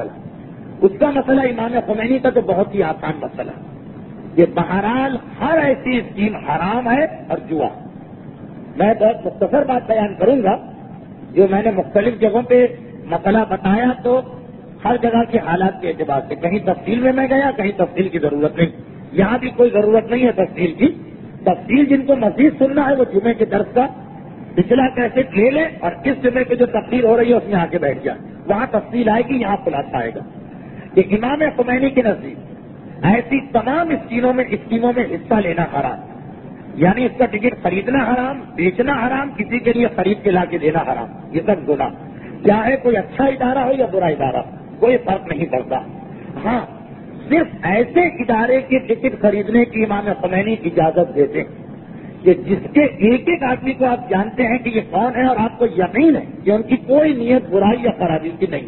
اس کا مسئلہ امام خمینی کا تو بہت ہی آسان مسئلہ ہے۔ یہ بہرحال ہر ایسی اسکیم حرام ہے اور جوا۔ میں بہت مختصر بات بیان کروں گا، جو میں نے مختلف جگہوں پہ مسئلہ بتایا تو ہر جگہ کے حالات کے اعتبار سے کہیں تفصیل میں گیا، کہیں تفصیل کی ضرورت نہیں، یہاں بھی کوئی ضرورت نہیں ہے تفصیل کی۔ تفصیل جن کو مزید سننا ہے وہ جمعے کے درس کا پچھلا کیسٹ لے لیں اور اس جمعے پہ جو تقریر ہو رہی ہے اس میں آ کے بیٹھ جائیں، وہاں تفصیل آئے گی، یہاں خلاصہ آئے گا کہ امام خمینی کے نزدیک ایسی تمام اسکیموں میں حصہ لینا حرام، یعنی اس کا ٹکٹ خریدنا حرام، بیچنا حرام، کسی کے لیے خرید کے لا کے دینا حرام، یہ سب گناہ، چاہے کوئی اچھا ادارہ ہو یا برا ادارہ، کوئی فرق نہیں پڑتا۔ ہاں، صرف ایسے ادارے کی ٹکٹ خریدنے کی امام خمینی اجازت دیتے ہیں کہ جس کے ایک ایک آدمی کو آپ جانتے ہیں کہ یہ کون ہے اور آپ کو یقین ہے کہ ان کی کوئی نیت برائی یا خرابی کی نہیں،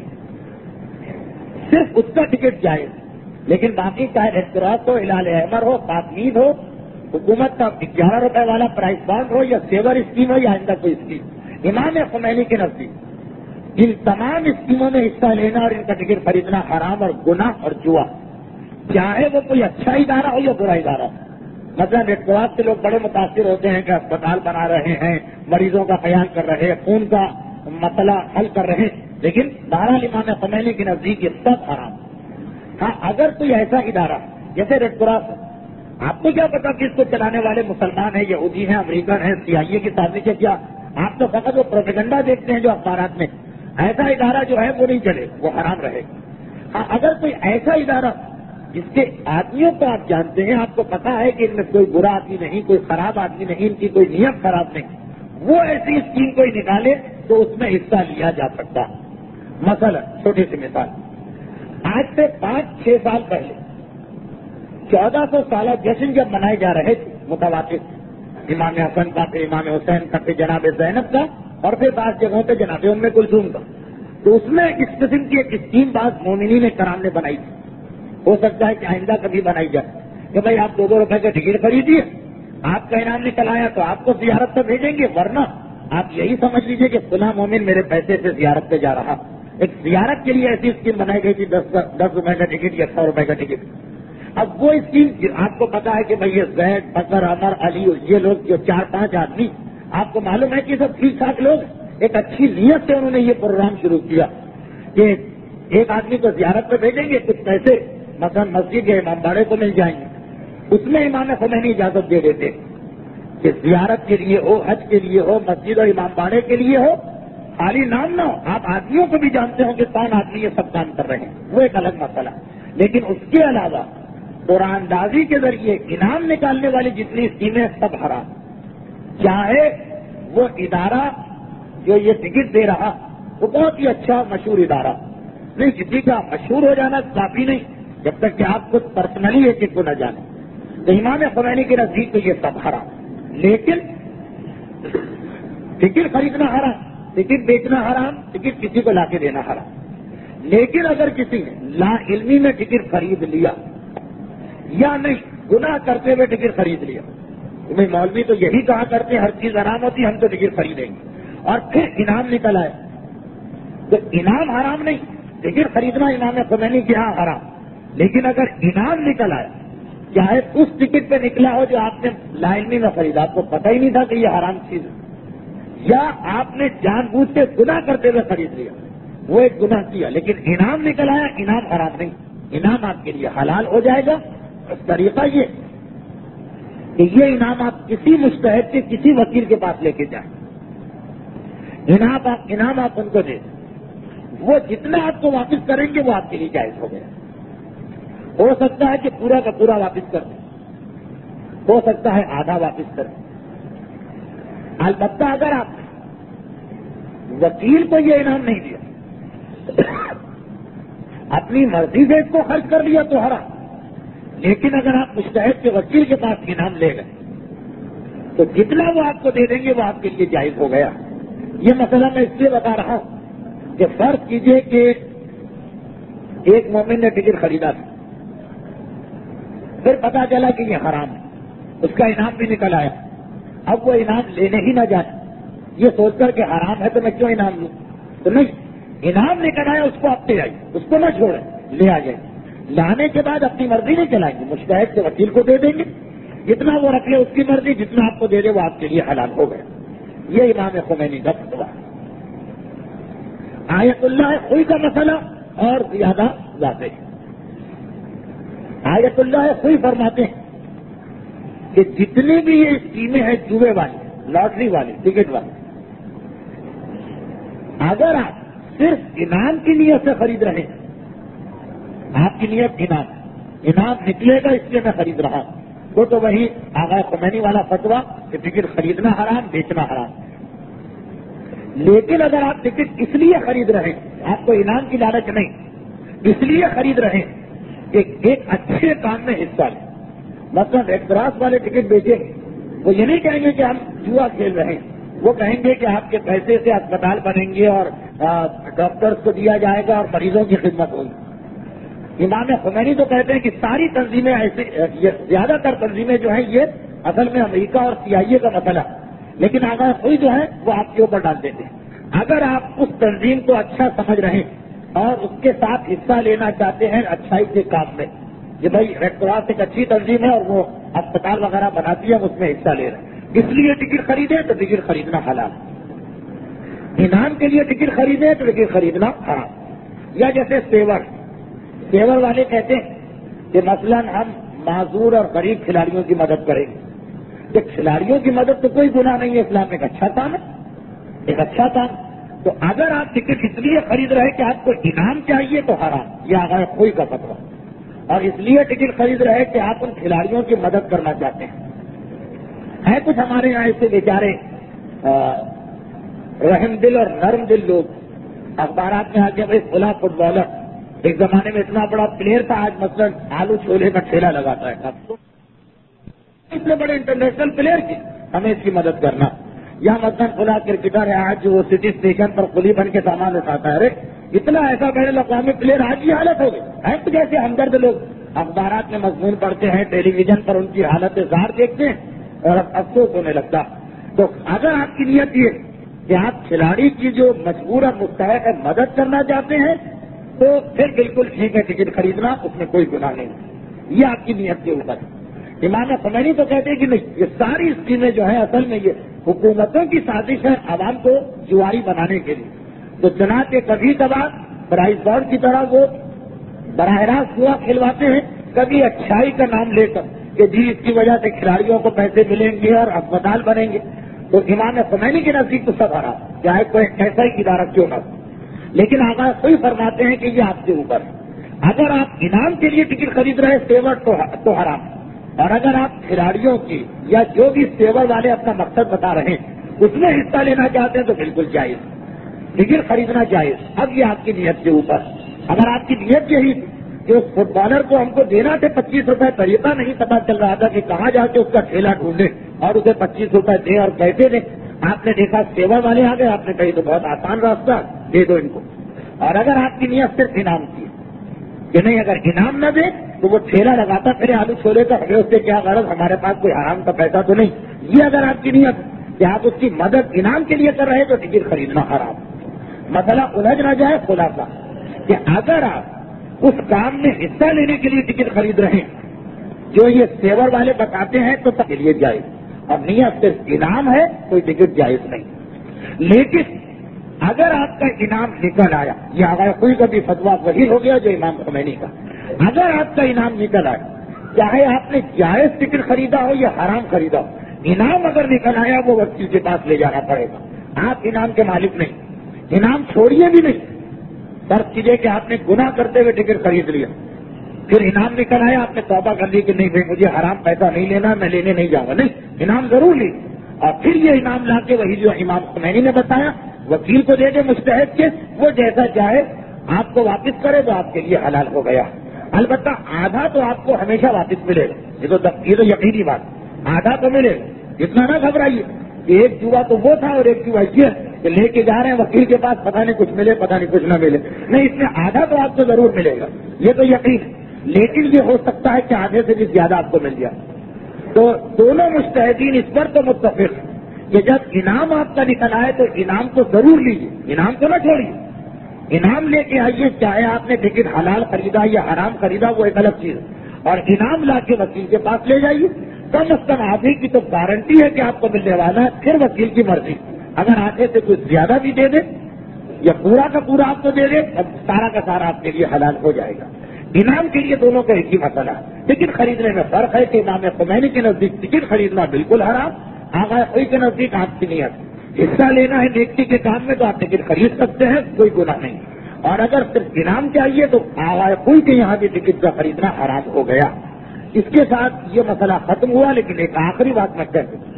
صرف اس کا ٹکٹ جائز، لیکن باقی چاہے ریڈ کراس ہو، ہلال احمر ہو، پاکمید ہو، حکومت کا 11 روپے والا پرائز بانڈ ہو یا سیور اسکیم ہو یا آئندہ کوئی اسکیم، امام خمینی کے نزدیک ان تمام اسکیموں میں حصہ لینا اور ان کا ٹکٹ خریدنا حرام اور گناہ اور جوا، چاہے وہ کوئی اچھا ادارہ ہو یا برا ادارہ ہو۔ مثلا ریڈ کراس کے لوگ بڑے متاثر ہوتے ہیں کہ اسپتال بنا رہے ہیں، مریضوں کا خیال کر رہے ہیں، خون کا مسئلہ حل کر رہے ہیں، لیکن بہرحال امام خمینی کے نزدیک یہ سب حرام۔ ہاں، اگر کوئی ایسا ادارہ جیسے ریڈ کراس، آپ کو کیا پتا کہ اس کو چلانے والے مسلمان ہیں، یہودی ہیں، امریکن ہیں، CIA کی سازش ہے کیا؟ آپ تو فقط وہ پروپیگنڈا دیکھتے ہیں جو اخبارات میں، ایسا ادارہ جو ہے وہ نہیں چلے، وہ حرام رہے گا۔ ہاں، اگر کوئی ایسا ادارہ جس کے آدمیوں کو آپ جانتے ہیں، آپ کو پتا ہے کہ ان میں کوئی برا آدمی نہیں، کوئی خراب آدمی نہیں، ان کی کوئی نیت خراب نہیں، وہ ایسی اسکیم کوئی نکالے تو اس میں حصہ لیا جا سکتا۔ مثلا چھوٹی سی مثال، آج سے 5-6 سال پہلے 1400 سالہ جشن جب منائے جا رہے تھے متواتر، امام حسن کا، پھر امام حسین کا، پھر جناب زینب کا، اور پھر بعض جگہوں پہ جناب ام کلثوم کا، تو اس میں اس قسم کی ایک اسکیم بعض مومنین کرام نے بنائی تھی، ہو سکتا ہے کہ آئندہ کبھی بنائی جائے کہ بھائی آپ 2 روپے کا ٹکٹ خریدیے، آپ کا انعام نکل آیا تو آپ کو زیارت پہ بھیجیں گے، ورنہ آپ یہی سمجھ لیجیے کہ فلاں مومن میرے پیسے سے زیارت پہ جا رہا۔ ایک زیارت کے لیے ایسی اسکیم بنائی گئی تھی، 10 روپے کا ٹکٹ یا 100 روپے کا ٹکٹ۔ اب وہ اسکیم آپ کو پتا ہے کہ بھائی یہ زید، بکر، عمر، علی، یہ لوگ جو 4-5 آدمی، آپ کو معلوم ہے کہ سب ٹھیک ٹھاک لوگ، ایک اچھی نیت سے انہوں نے یہ پروگرام شروع کیا کہ ایک آدمی کو زیارت پہ بھیجیں گے، کچھ پیسے مثلا مسجد یا امام باڑے کو مل جائیں گے، اس میں امام خمینی اجازت دے دیتے کہ زیارت کے لیے ہو، حج کے لیے ہو، مسجد اور امام باڑے کے لیے ہو، خالی نام نہ ہو، آپ آدمیوں کو بھی جانتے ہوں کہ کون آدمی یہ سب کام کر رہے ہیں، وہ ایک الگ مسئلہ، لیکن اس کے علاوہ قرآن اندازی کے ذریعے انعام نکالنے والی جتنی اسکیمیں سب حرام، چاہے وہ ادارہ جو یہ ٹکٹ دے رہا وہ بہت ہی اچھا مشہور ادارہ نہیں، کسی کا مشہور ہو جانا کافی نہیں جب تک کہ آپ خود پرسنلی یہ چیز کو نہ جانیں، تو امام خمینی کے نزدیک تو یہ سب حرام، لیکن ٹکٹ خریدنا حرام، ٹکٹ بیچنا حرام، ٹکٹ کسی کو لا کے دینا حرام، لیکن اگر کسی نے لا علمی میں ٹکٹ خرید لیا یا نہیں گناہ کرتے ہوئے ٹکٹ خرید لیا، تمہیں مولوی تو یہی کہا کرتے ہیں ہر چیز حرام ہوتی، ہم تو ٹکٹ خریدیں گے، اور پھر انعام نکل آئے تو انعام حرام نہیں، ٹکٹ خریدنا امام خمینی کے ہاں حرام، لیکن اگر انعام نکل آئے، چاہے اس ٹکٹ پہ نکلا ہو جو آپ نے لا علمی میں خریدا، آپ کو پتہ ہی نہیں تھا کہ یہ حرام چیز ہے، یا آپ نے جان بوجھ کے گناہ کرتے ہوئے خرید لیا، وہ ایک گناہ کیا، لیکن انعام نکل آیا، انعام حرام نہیں، انعام آپ کے لیے حلال ہو جائے گا۔ طریقہ یہ کہ یہ انعام آپ کسی مجتہد کے کسی وکیل کے پاس لے کے جائیں، انعام آپ ان کو دیں، وہ جتنا آپ کو واپس کریں گے وہ آپ کے لیے جائز ہو گیا، ہو سکتا ہے کہ پورا کا پورا واپس کر دیں، ہو سکتا ہے آدھا واپس کر دیں، البتہ اگر آپ وکیل کو یہ انعام نہیں دیا، اپنی مرضی سے اس کو خرچ کر لیا تو حرام، لیکن اگر آپ مجتہد کے وکیل کے پاس انعام لے گئے تو جتنا وہ آپ کو دے دیں گے وہ آپ کے لیے جائز ہو گیا۔ یہ مسئلہ میں اس لیے بتا رہا ہوں کہ فرض کیجئے کہ ایک مومن نے ٹکٹ خریدا تھا، پھر پتا چلا کہ یہ حرام ہے، اس کا انعام بھی نکل آیا، اب وہ انعام لینے ہی نہ جائے، یہ سوچ کر کہ حرام ہے تو میں کیوں انعام لوں، تو نہیں، انعام نکل آیا اس کو آپ لے آئیے، اس کو نہ چھوڑیں، لے آ جائیں، لانے کے بعد اپنی مرضی نہیں چلائیں گے، مجتہد کے وکیل کو دے دیں گے، جتنا وہ رکھ لے اس کی مرضی، جتنا آپ کو دے دے وہ آپ کے لیے حلال ہو گئے۔ یہ امام خمینی کا فتویٰ ہے۔ آیت اللہ خوئی کا مسئلہ اور زیادہ واضح ہے۔ آیت اللہ خوئی فرماتے ہیں کہ جتنی بھی یہ اسکیمیں ہیں جوئے والی، لاٹری والی، ٹکٹ والی، اگر آپ صرف انعام کی نیت سے خرید رہے ہیں، آپ کی نیت انعام ہے، انعام نکلے گا اس لیے میں خرید رہا ہوں. وہ تو وہی آغا خمینی والا فتویٰ کہ ٹکٹ خریدنا حرام، بیچنا حرام. لیکن اگر آپ ٹکٹ اس لیے خرید رہے ہیں، آپ کو انعام کی لالچ نہیں، اس لیے خرید رہے ہیں کہ ایک اچھے کام میں حصہ لیں. مثلا ریڈ کراس والے ٹکٹ بیچیں گے، وہ یہ نہیں کہیں گے کہ ہم جوا کھیل رہے ہیں، وہ کہیں گے کہ آپ کے پیسے سے اسپتال بنیں گے اور ڈاکٹرز کو دیا جائے گا اور مریضوں کی خدمت ہوگی. امام خمینی تو کہتے ہیں کہ ساری تنظیمیں ایسے، زیادہ تر تنظیمیں جو ہیں یہ اصل میں امریکہ اور CIA کا مسئلہ، لیکن آگاہ کوئی جو ہے وہ آپ کے اوپر ڈال دیتے ہیں. اگر آپ اس تنظیم کو اچھا سمجھ رہے ہیں اور اس کے ساتھ حصہ لینا چاہتے ہیں اچھائی کے کام میں، کہ بھائی ریڈ کراس ایک اچھی تنظیم ہے اور وہ اسپتال وغیرہ بناتی ہے، ہم اس میں حصہ لے رہے ہیں، اس لیے ٹکٹ خریدیں تو ٹکٹ خریدنا حلال. انعام کے لیے ٹکٹ خریدیں تو ٹکٹ خریدنا حرام. یا جیسے سیور والے کہتے ہیں کہ مثلا ہم معذور اور غریب کھلاڑیوں کی مدد کریں گے. کہ کھلاڑیوں کی مدد تو کوئی گناہ نہیں ہے، اسلام میں ایک اچھا کام ہے، ایک اچھا کام. تو اگر آپ ٹکٹ اس لیے خرید رہے کہ آپ کو انعام چاہیے تو حرام، یہ آگاہ کوئی کا فتویٰ. اور اس لیے ٹکٹ خرید رہے کہ آپ ان کھلاڑیوں کی مدد کرنا چاہتے ہیں. ہے کچھ ہمارے یہاں ایسے بیچارے رحم دل اور نرم دل لوگ، اخبارات میں آ کے بھائی فلاں فٹ بالر ایک زمانے میں اتنا بڑا پلیئر تھا، آج مثلا آلو چھولے کا ٹھیلا لگاتا ہے. اتنے بڑے انٹرنیشنل پلیئر کی ہمیں اس کی مدد کرنا. یا مثلا فلاں کرکٹر ہے آج جو وہ سٹی اسٹیشن پر کلی بن کے سامان اٹھاتا ہے، ارے اتنا ایسا بین الاقوامی پلیئر آج کی حالت ہو گئی ہے. تو جیسے ہمدرد لوگ اخبارات میں مضمون پڑھتے ہیں، ٹیلی ویژن پر ان کی حالت زار دیکھتے ہیں اور افسوس ہونے لگتا. تو اگر آپ کی نیت یہ کہ آپ کھلاڑی کی جو مجبور اور مستحق ہے مدد کرنا چاہتے ہیں تو پھر بالکل ٹھیک ہے، ٹکٹ خریدنا اس میں کوئی گناہ نہیں. یہ آپ کی نیت کے اوپر. امام خمینی تو کہتے ہیں کہ نہیں، یہ ساری اسکیمیں جو ہیں اصل میں یہ حکومتوں کی سازش ہے عوام کو جواری بنانے کے لیے. تو چنانچہ کبھی کبھار پرائز بورڈ کی طرح وہ براہ راست جوا کھلواتے ہیں، کبھی اچھائی کا نام لے کر کہ جی اس کی وجہ سے کھلاڑیوں کو پیسے ملیں گے اور اسپتال بنیں گے. تو امام خمینی کے نزدیک تو سب حرام، چاہے کوئی ایسا ہی ادارہ کیوں نہ ہو. لیکن آگاہ کوئی فرماتے ہیں کہ یہ آپ کے اوپر ہے. اگر آپ انعام کے لیے ٹکٹ خرید رہے سیور تو حرام، اور اگر آپ کھلاڑیوں کی یا جو بھی سیور والے اپنا مقصد بتا رہے ہیں اس میں حصہ لینا چاہتے ہیں تو بالکل جائز، ٹکٹ خریدنا جائز. اب یہ آپ کی نیت کے اوپر. اگر آپ کی نیت یہی تھی کہ اس فٹ بالر کو ہم کو دینا تھے 25 روپے، طریقہ نہیں پتا چل رہا تھا کہ کہاں جا کے اس کا ٹھیلا ڈھونڈے اور اسے 25 روپے دیں اور کیسے دیں، آپ نے دیکھا سیوا والے آ گئے، آپ نے کہی تو بہت آسان راستہ، دے دو ان کو. اور اگر آپ کی نیت صرف انعام کی کہ نہیں، اگر انعام نہ دے تو وہ ٹھیلا لگاتا پھر آلو چھولے کا، ہمیں اس سے کیا غرض، ہمارے پاس کوئی حرام کا پیسہ تو نہیں، یہ اگر آپ کی نیت کہ آپ اس کی مدد انعام کے لیے کر رہے تو ٹکٹ خریدنا حرام. مسئلہ الجھ نہ جائے. خلاصہ کہ اگر آپ اس کام میں حصہ لینے کے لیے ٹکٹ خرید رہے ہیں جو یہ سیور والے بتاتے ہیں تو سب کے لیے جائز، اور نیت صرف انعام ہے کوئی ٹکٹ جائز نہیں. لیکن اگر آپ کا انعام نکل آیا، یہ آگاہ کوئی کا بھی فتویٰ وہی ہو گیا جو امام خمینی کا، اگر آپ کا انعام نکل آیا، چاہے آپ نے جائز ٹکٹ خریدا ہو یا حرام خریدا ہو، انعام اگر نکل آیا وہ وکیل کے پاس لے جانا پڑے گا. آپ انعام کے مالک نہیں، انعام چھوڑیے بھی نہیں. فرض کیجیے کہ آپ نے گناہ کرتے ہوئے ٹکٹ خرید لیا، پھر انعام نکل آیا، آپ نے توبہ کر لی کہ نہیں بھائی مجھے حرام پیسہ نہیں لینا، میں لینے نہیں جاؤں گا، نہیں، انعام ضرور لی. اور پھر یہ انعام لا کے وہی جو امام خمینی نے بتایا وکیل کو دے دے مستحق کے، وہ جیسا چاہے آپ کو واپس کرے تو آپ کے لیے حلال ہو گیا. البتہ آدھا تو آپ کو ہمیشہ واپس ملے گا، یہ تو یقینی بات، آدھا تو ملے گا. اتنا نہ گھبرائیے کہ ایک جوا تو وہ تھا اور ایک جوا یہ کہ لے کے جا رہے ہیں وکیل کے پاس، پتہ نہیں کچھ ملے پتہ نہیں کچھ نہ ملے. نہیں، اس میں آدھا تو آپ کو ضرور ملے گا، یہ تو یقین ہے. لیکن یہ ہو سکتا ہے کہ آدھے سے بھی زیادہ آپ کو مل جائے. تو دونوں مجتہدین اس پر تو متفق ہیں کہ جب انعام آپ کا نکل آئے تو انعام کو ضرور لیجیے، انعام کو نہ چھوڑیے. انعام لے کے آئیے، چاہے آپ نے ٹکٹ حلال خریدا یا حرام خریدا وہ ایک الگ چیز ہے، اور انعام لا کے وکیل کے پاس لے جائیے. کم از کم آدھے کی تو گارنٹی ہے کہ آپ کو ملنے والا ہے، پھر وکیل کی مرضی. اگر آدھے سے کچھ زیادہ بھی دے دے یا پورا کا پورا آپ کو دے دے، اب سارا کا سارا آپ کے لیے حلال ہو جائے گا. انعام کے لیے دونوں کا ایک ہی مسئلہ ہے. ٹکٹ خریدنے میں فرق ہے کہ امام خمینی کے نزدیک ٹکٹ خریدنا بالکل حرام، آغا کوئی کے نزدیک آپ کی نیت حصہ لینا ہے نیکی کے کام میں تو آپ ٹکٹ خرید سکتے ہیں، کوئی گناہ نہیں. اور اگر صرف انعام چاہیے تو آغائے کوئی کے یہاں بھی ٹکٹ کا خریدنا حرام ہو گیا. اس کے ساتھ یہ مسئلہ ختم ہوا. لیکن ایک آخری بات میں کہہ دوں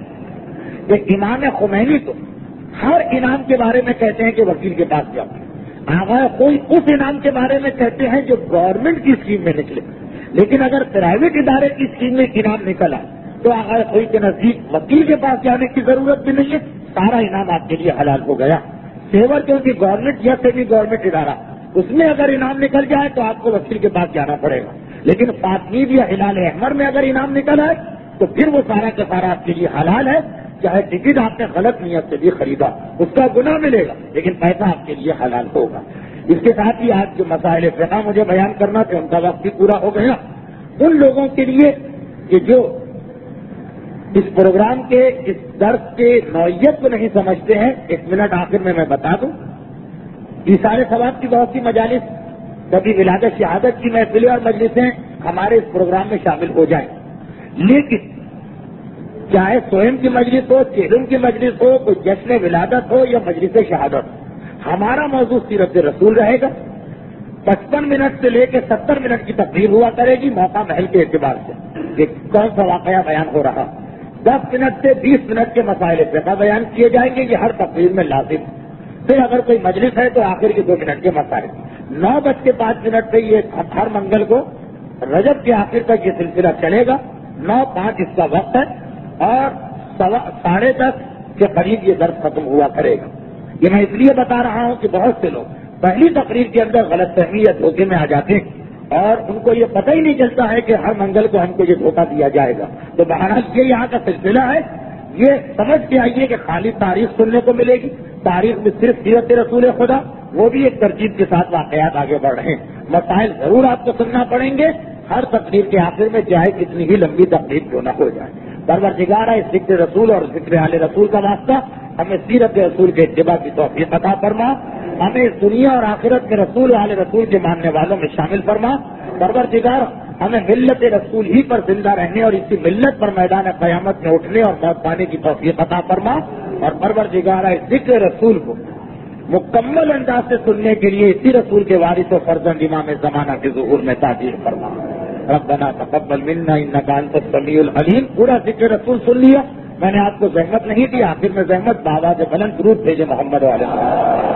کہ امام خمینی تو ہر انعام کے بارے میں کہتے ہیں کہ وکیل کے پاس جاؤ. آغائے کوئی اس انعام کے بارے میں کہتے ہیں جو گورنمنٹ کی اسکیم میں نکلے. لیکن اگر پرائیویٹ ادارے کی اسکیم میں انعام نکلا تو آغائے کوئی کے نزدیک وکیل کے پاس جانے کی ضرورت بھی نہیں ہے. سارا انعام آپ کے لیے حلال ہو گیا. سیور کیونکہ گورنمنٹ یا سیمی گورنمنٹ ادارہ اس میں اگر انعام نکل جائے تو آپ کو وکیل کے پاس جانا پڑے گا. لیکن فاطمید یا ہلال احمر میں اگر انعام نکل آئے تو پھر وہ سارا کا سارا آپ کے لیے حلال ہے. چاہے ٹکٹ آپ نے غلط نیت سے بھی خریدا اس کا گناہ ملے گا لیکن پیسہ آپ کے لیے حلال ہوگا. اس کے ساتھ ہی آج جو مسائل فقہ مجھے بیان کرنا تھا ان کا وقت بھی پورا ہو گیا. ان لوگوں کے لیے کہ جو اس پروگرام کے اس درس کے نوعیت کو نہیں سمجھتے ہیں, 1 منٹ آخر میں بتا دوں. ایثار ثواب کی بہت سی مجالس, کبھی ولادت شہادت کی محفلیں اور مجلسیں ہمارے اس پروگرام میں شامل ہو جائیں. لیکن چاہے سوئم کی مجلس ہو, چیلم کی مجلس ہو, کوئی جشن ولادت ہو یا مجلس شہادت, ہمارا موضوع سیرت رسول رہے گا. 55 منٹ سے لے کے 70 منٹ کی تقریر ہوا کرے گی موقع محل کے اعتبار سے کہ کون سا واقعہ بیان ہو رہا. 10 منٹ سے 20 منٹ کے مسائل فقہ بیان کیے جائیں گے. یہ ہر تقریر میں لازم. پھر اگر کوئی مجلس ہے تو آخر کے 2 منٹ کے مسائل. 9:05 سے یہ ہر منگل کو رجب کے آخر تک یہ سلسلہ چلے گا. 9:05 اس کا وقت ہے اور 10:30 کے قریب یہ درس ختم ہوا کرے گا. یہ میں اس لیے بتا رہا ہوں کہ بہت سے لوگ پہلی تقریر کے اندر غلط فہمی یا دھوکے میں آ جاتے ہیں اور ان کو یہ پتہ ہی نہیں چلتا ہے کہ ہر منگل کو ہم کو یہ دھوکہ دیا جائے گا. تو بہرحال یہ یہاں کا سلسلہ ہے. یہ سمجھ کے آئیے کہ خالی تاریخ سننے کو ملے گی. تاریخ میں صرف سیرت رسول خدا, وہ بھی ایک ترتیب کے ساتھ واقعات آگے بڑھ رہے ہیں. مسائل ضرور آپ کو سننا پڑیں گے ہر تقریر کے آخر میں, چاہے کتنی ہی لمبی تقریر کیوں نہ ہو جائے. پروردگار ہے اس ذکر رسول اور ذکر آل رسول کا واسطہ ہمیں سیرت رسول کے اتباع کی توفیق عطا فرما. ہمیں اس دنیا اور آخرت میں رسول آل رسول کے ماننے والوں میں شامل فرما. پروردگار ہمیں ملت رسول ہی پر زندہ رہنے اور اسی ملت پر میدان قیامت میں اٹھنے اور موت پانے کی توفیق عطا فرما. اور پروردگار اس ذکر رسول کو مکمل انداز سے سننے کے لیے اسی رسول کے وارث و فرزند امام زمانہ کے ظہور میں تاجر فرما. ربنا تقبل منا انک انت السمیع العلیم. پورا ذکر رسول سن لیا. میں نے آپ کو زحمت نہیں دی, آخر میں زحمت بآواز بلند درود بھیجے محمد علیہ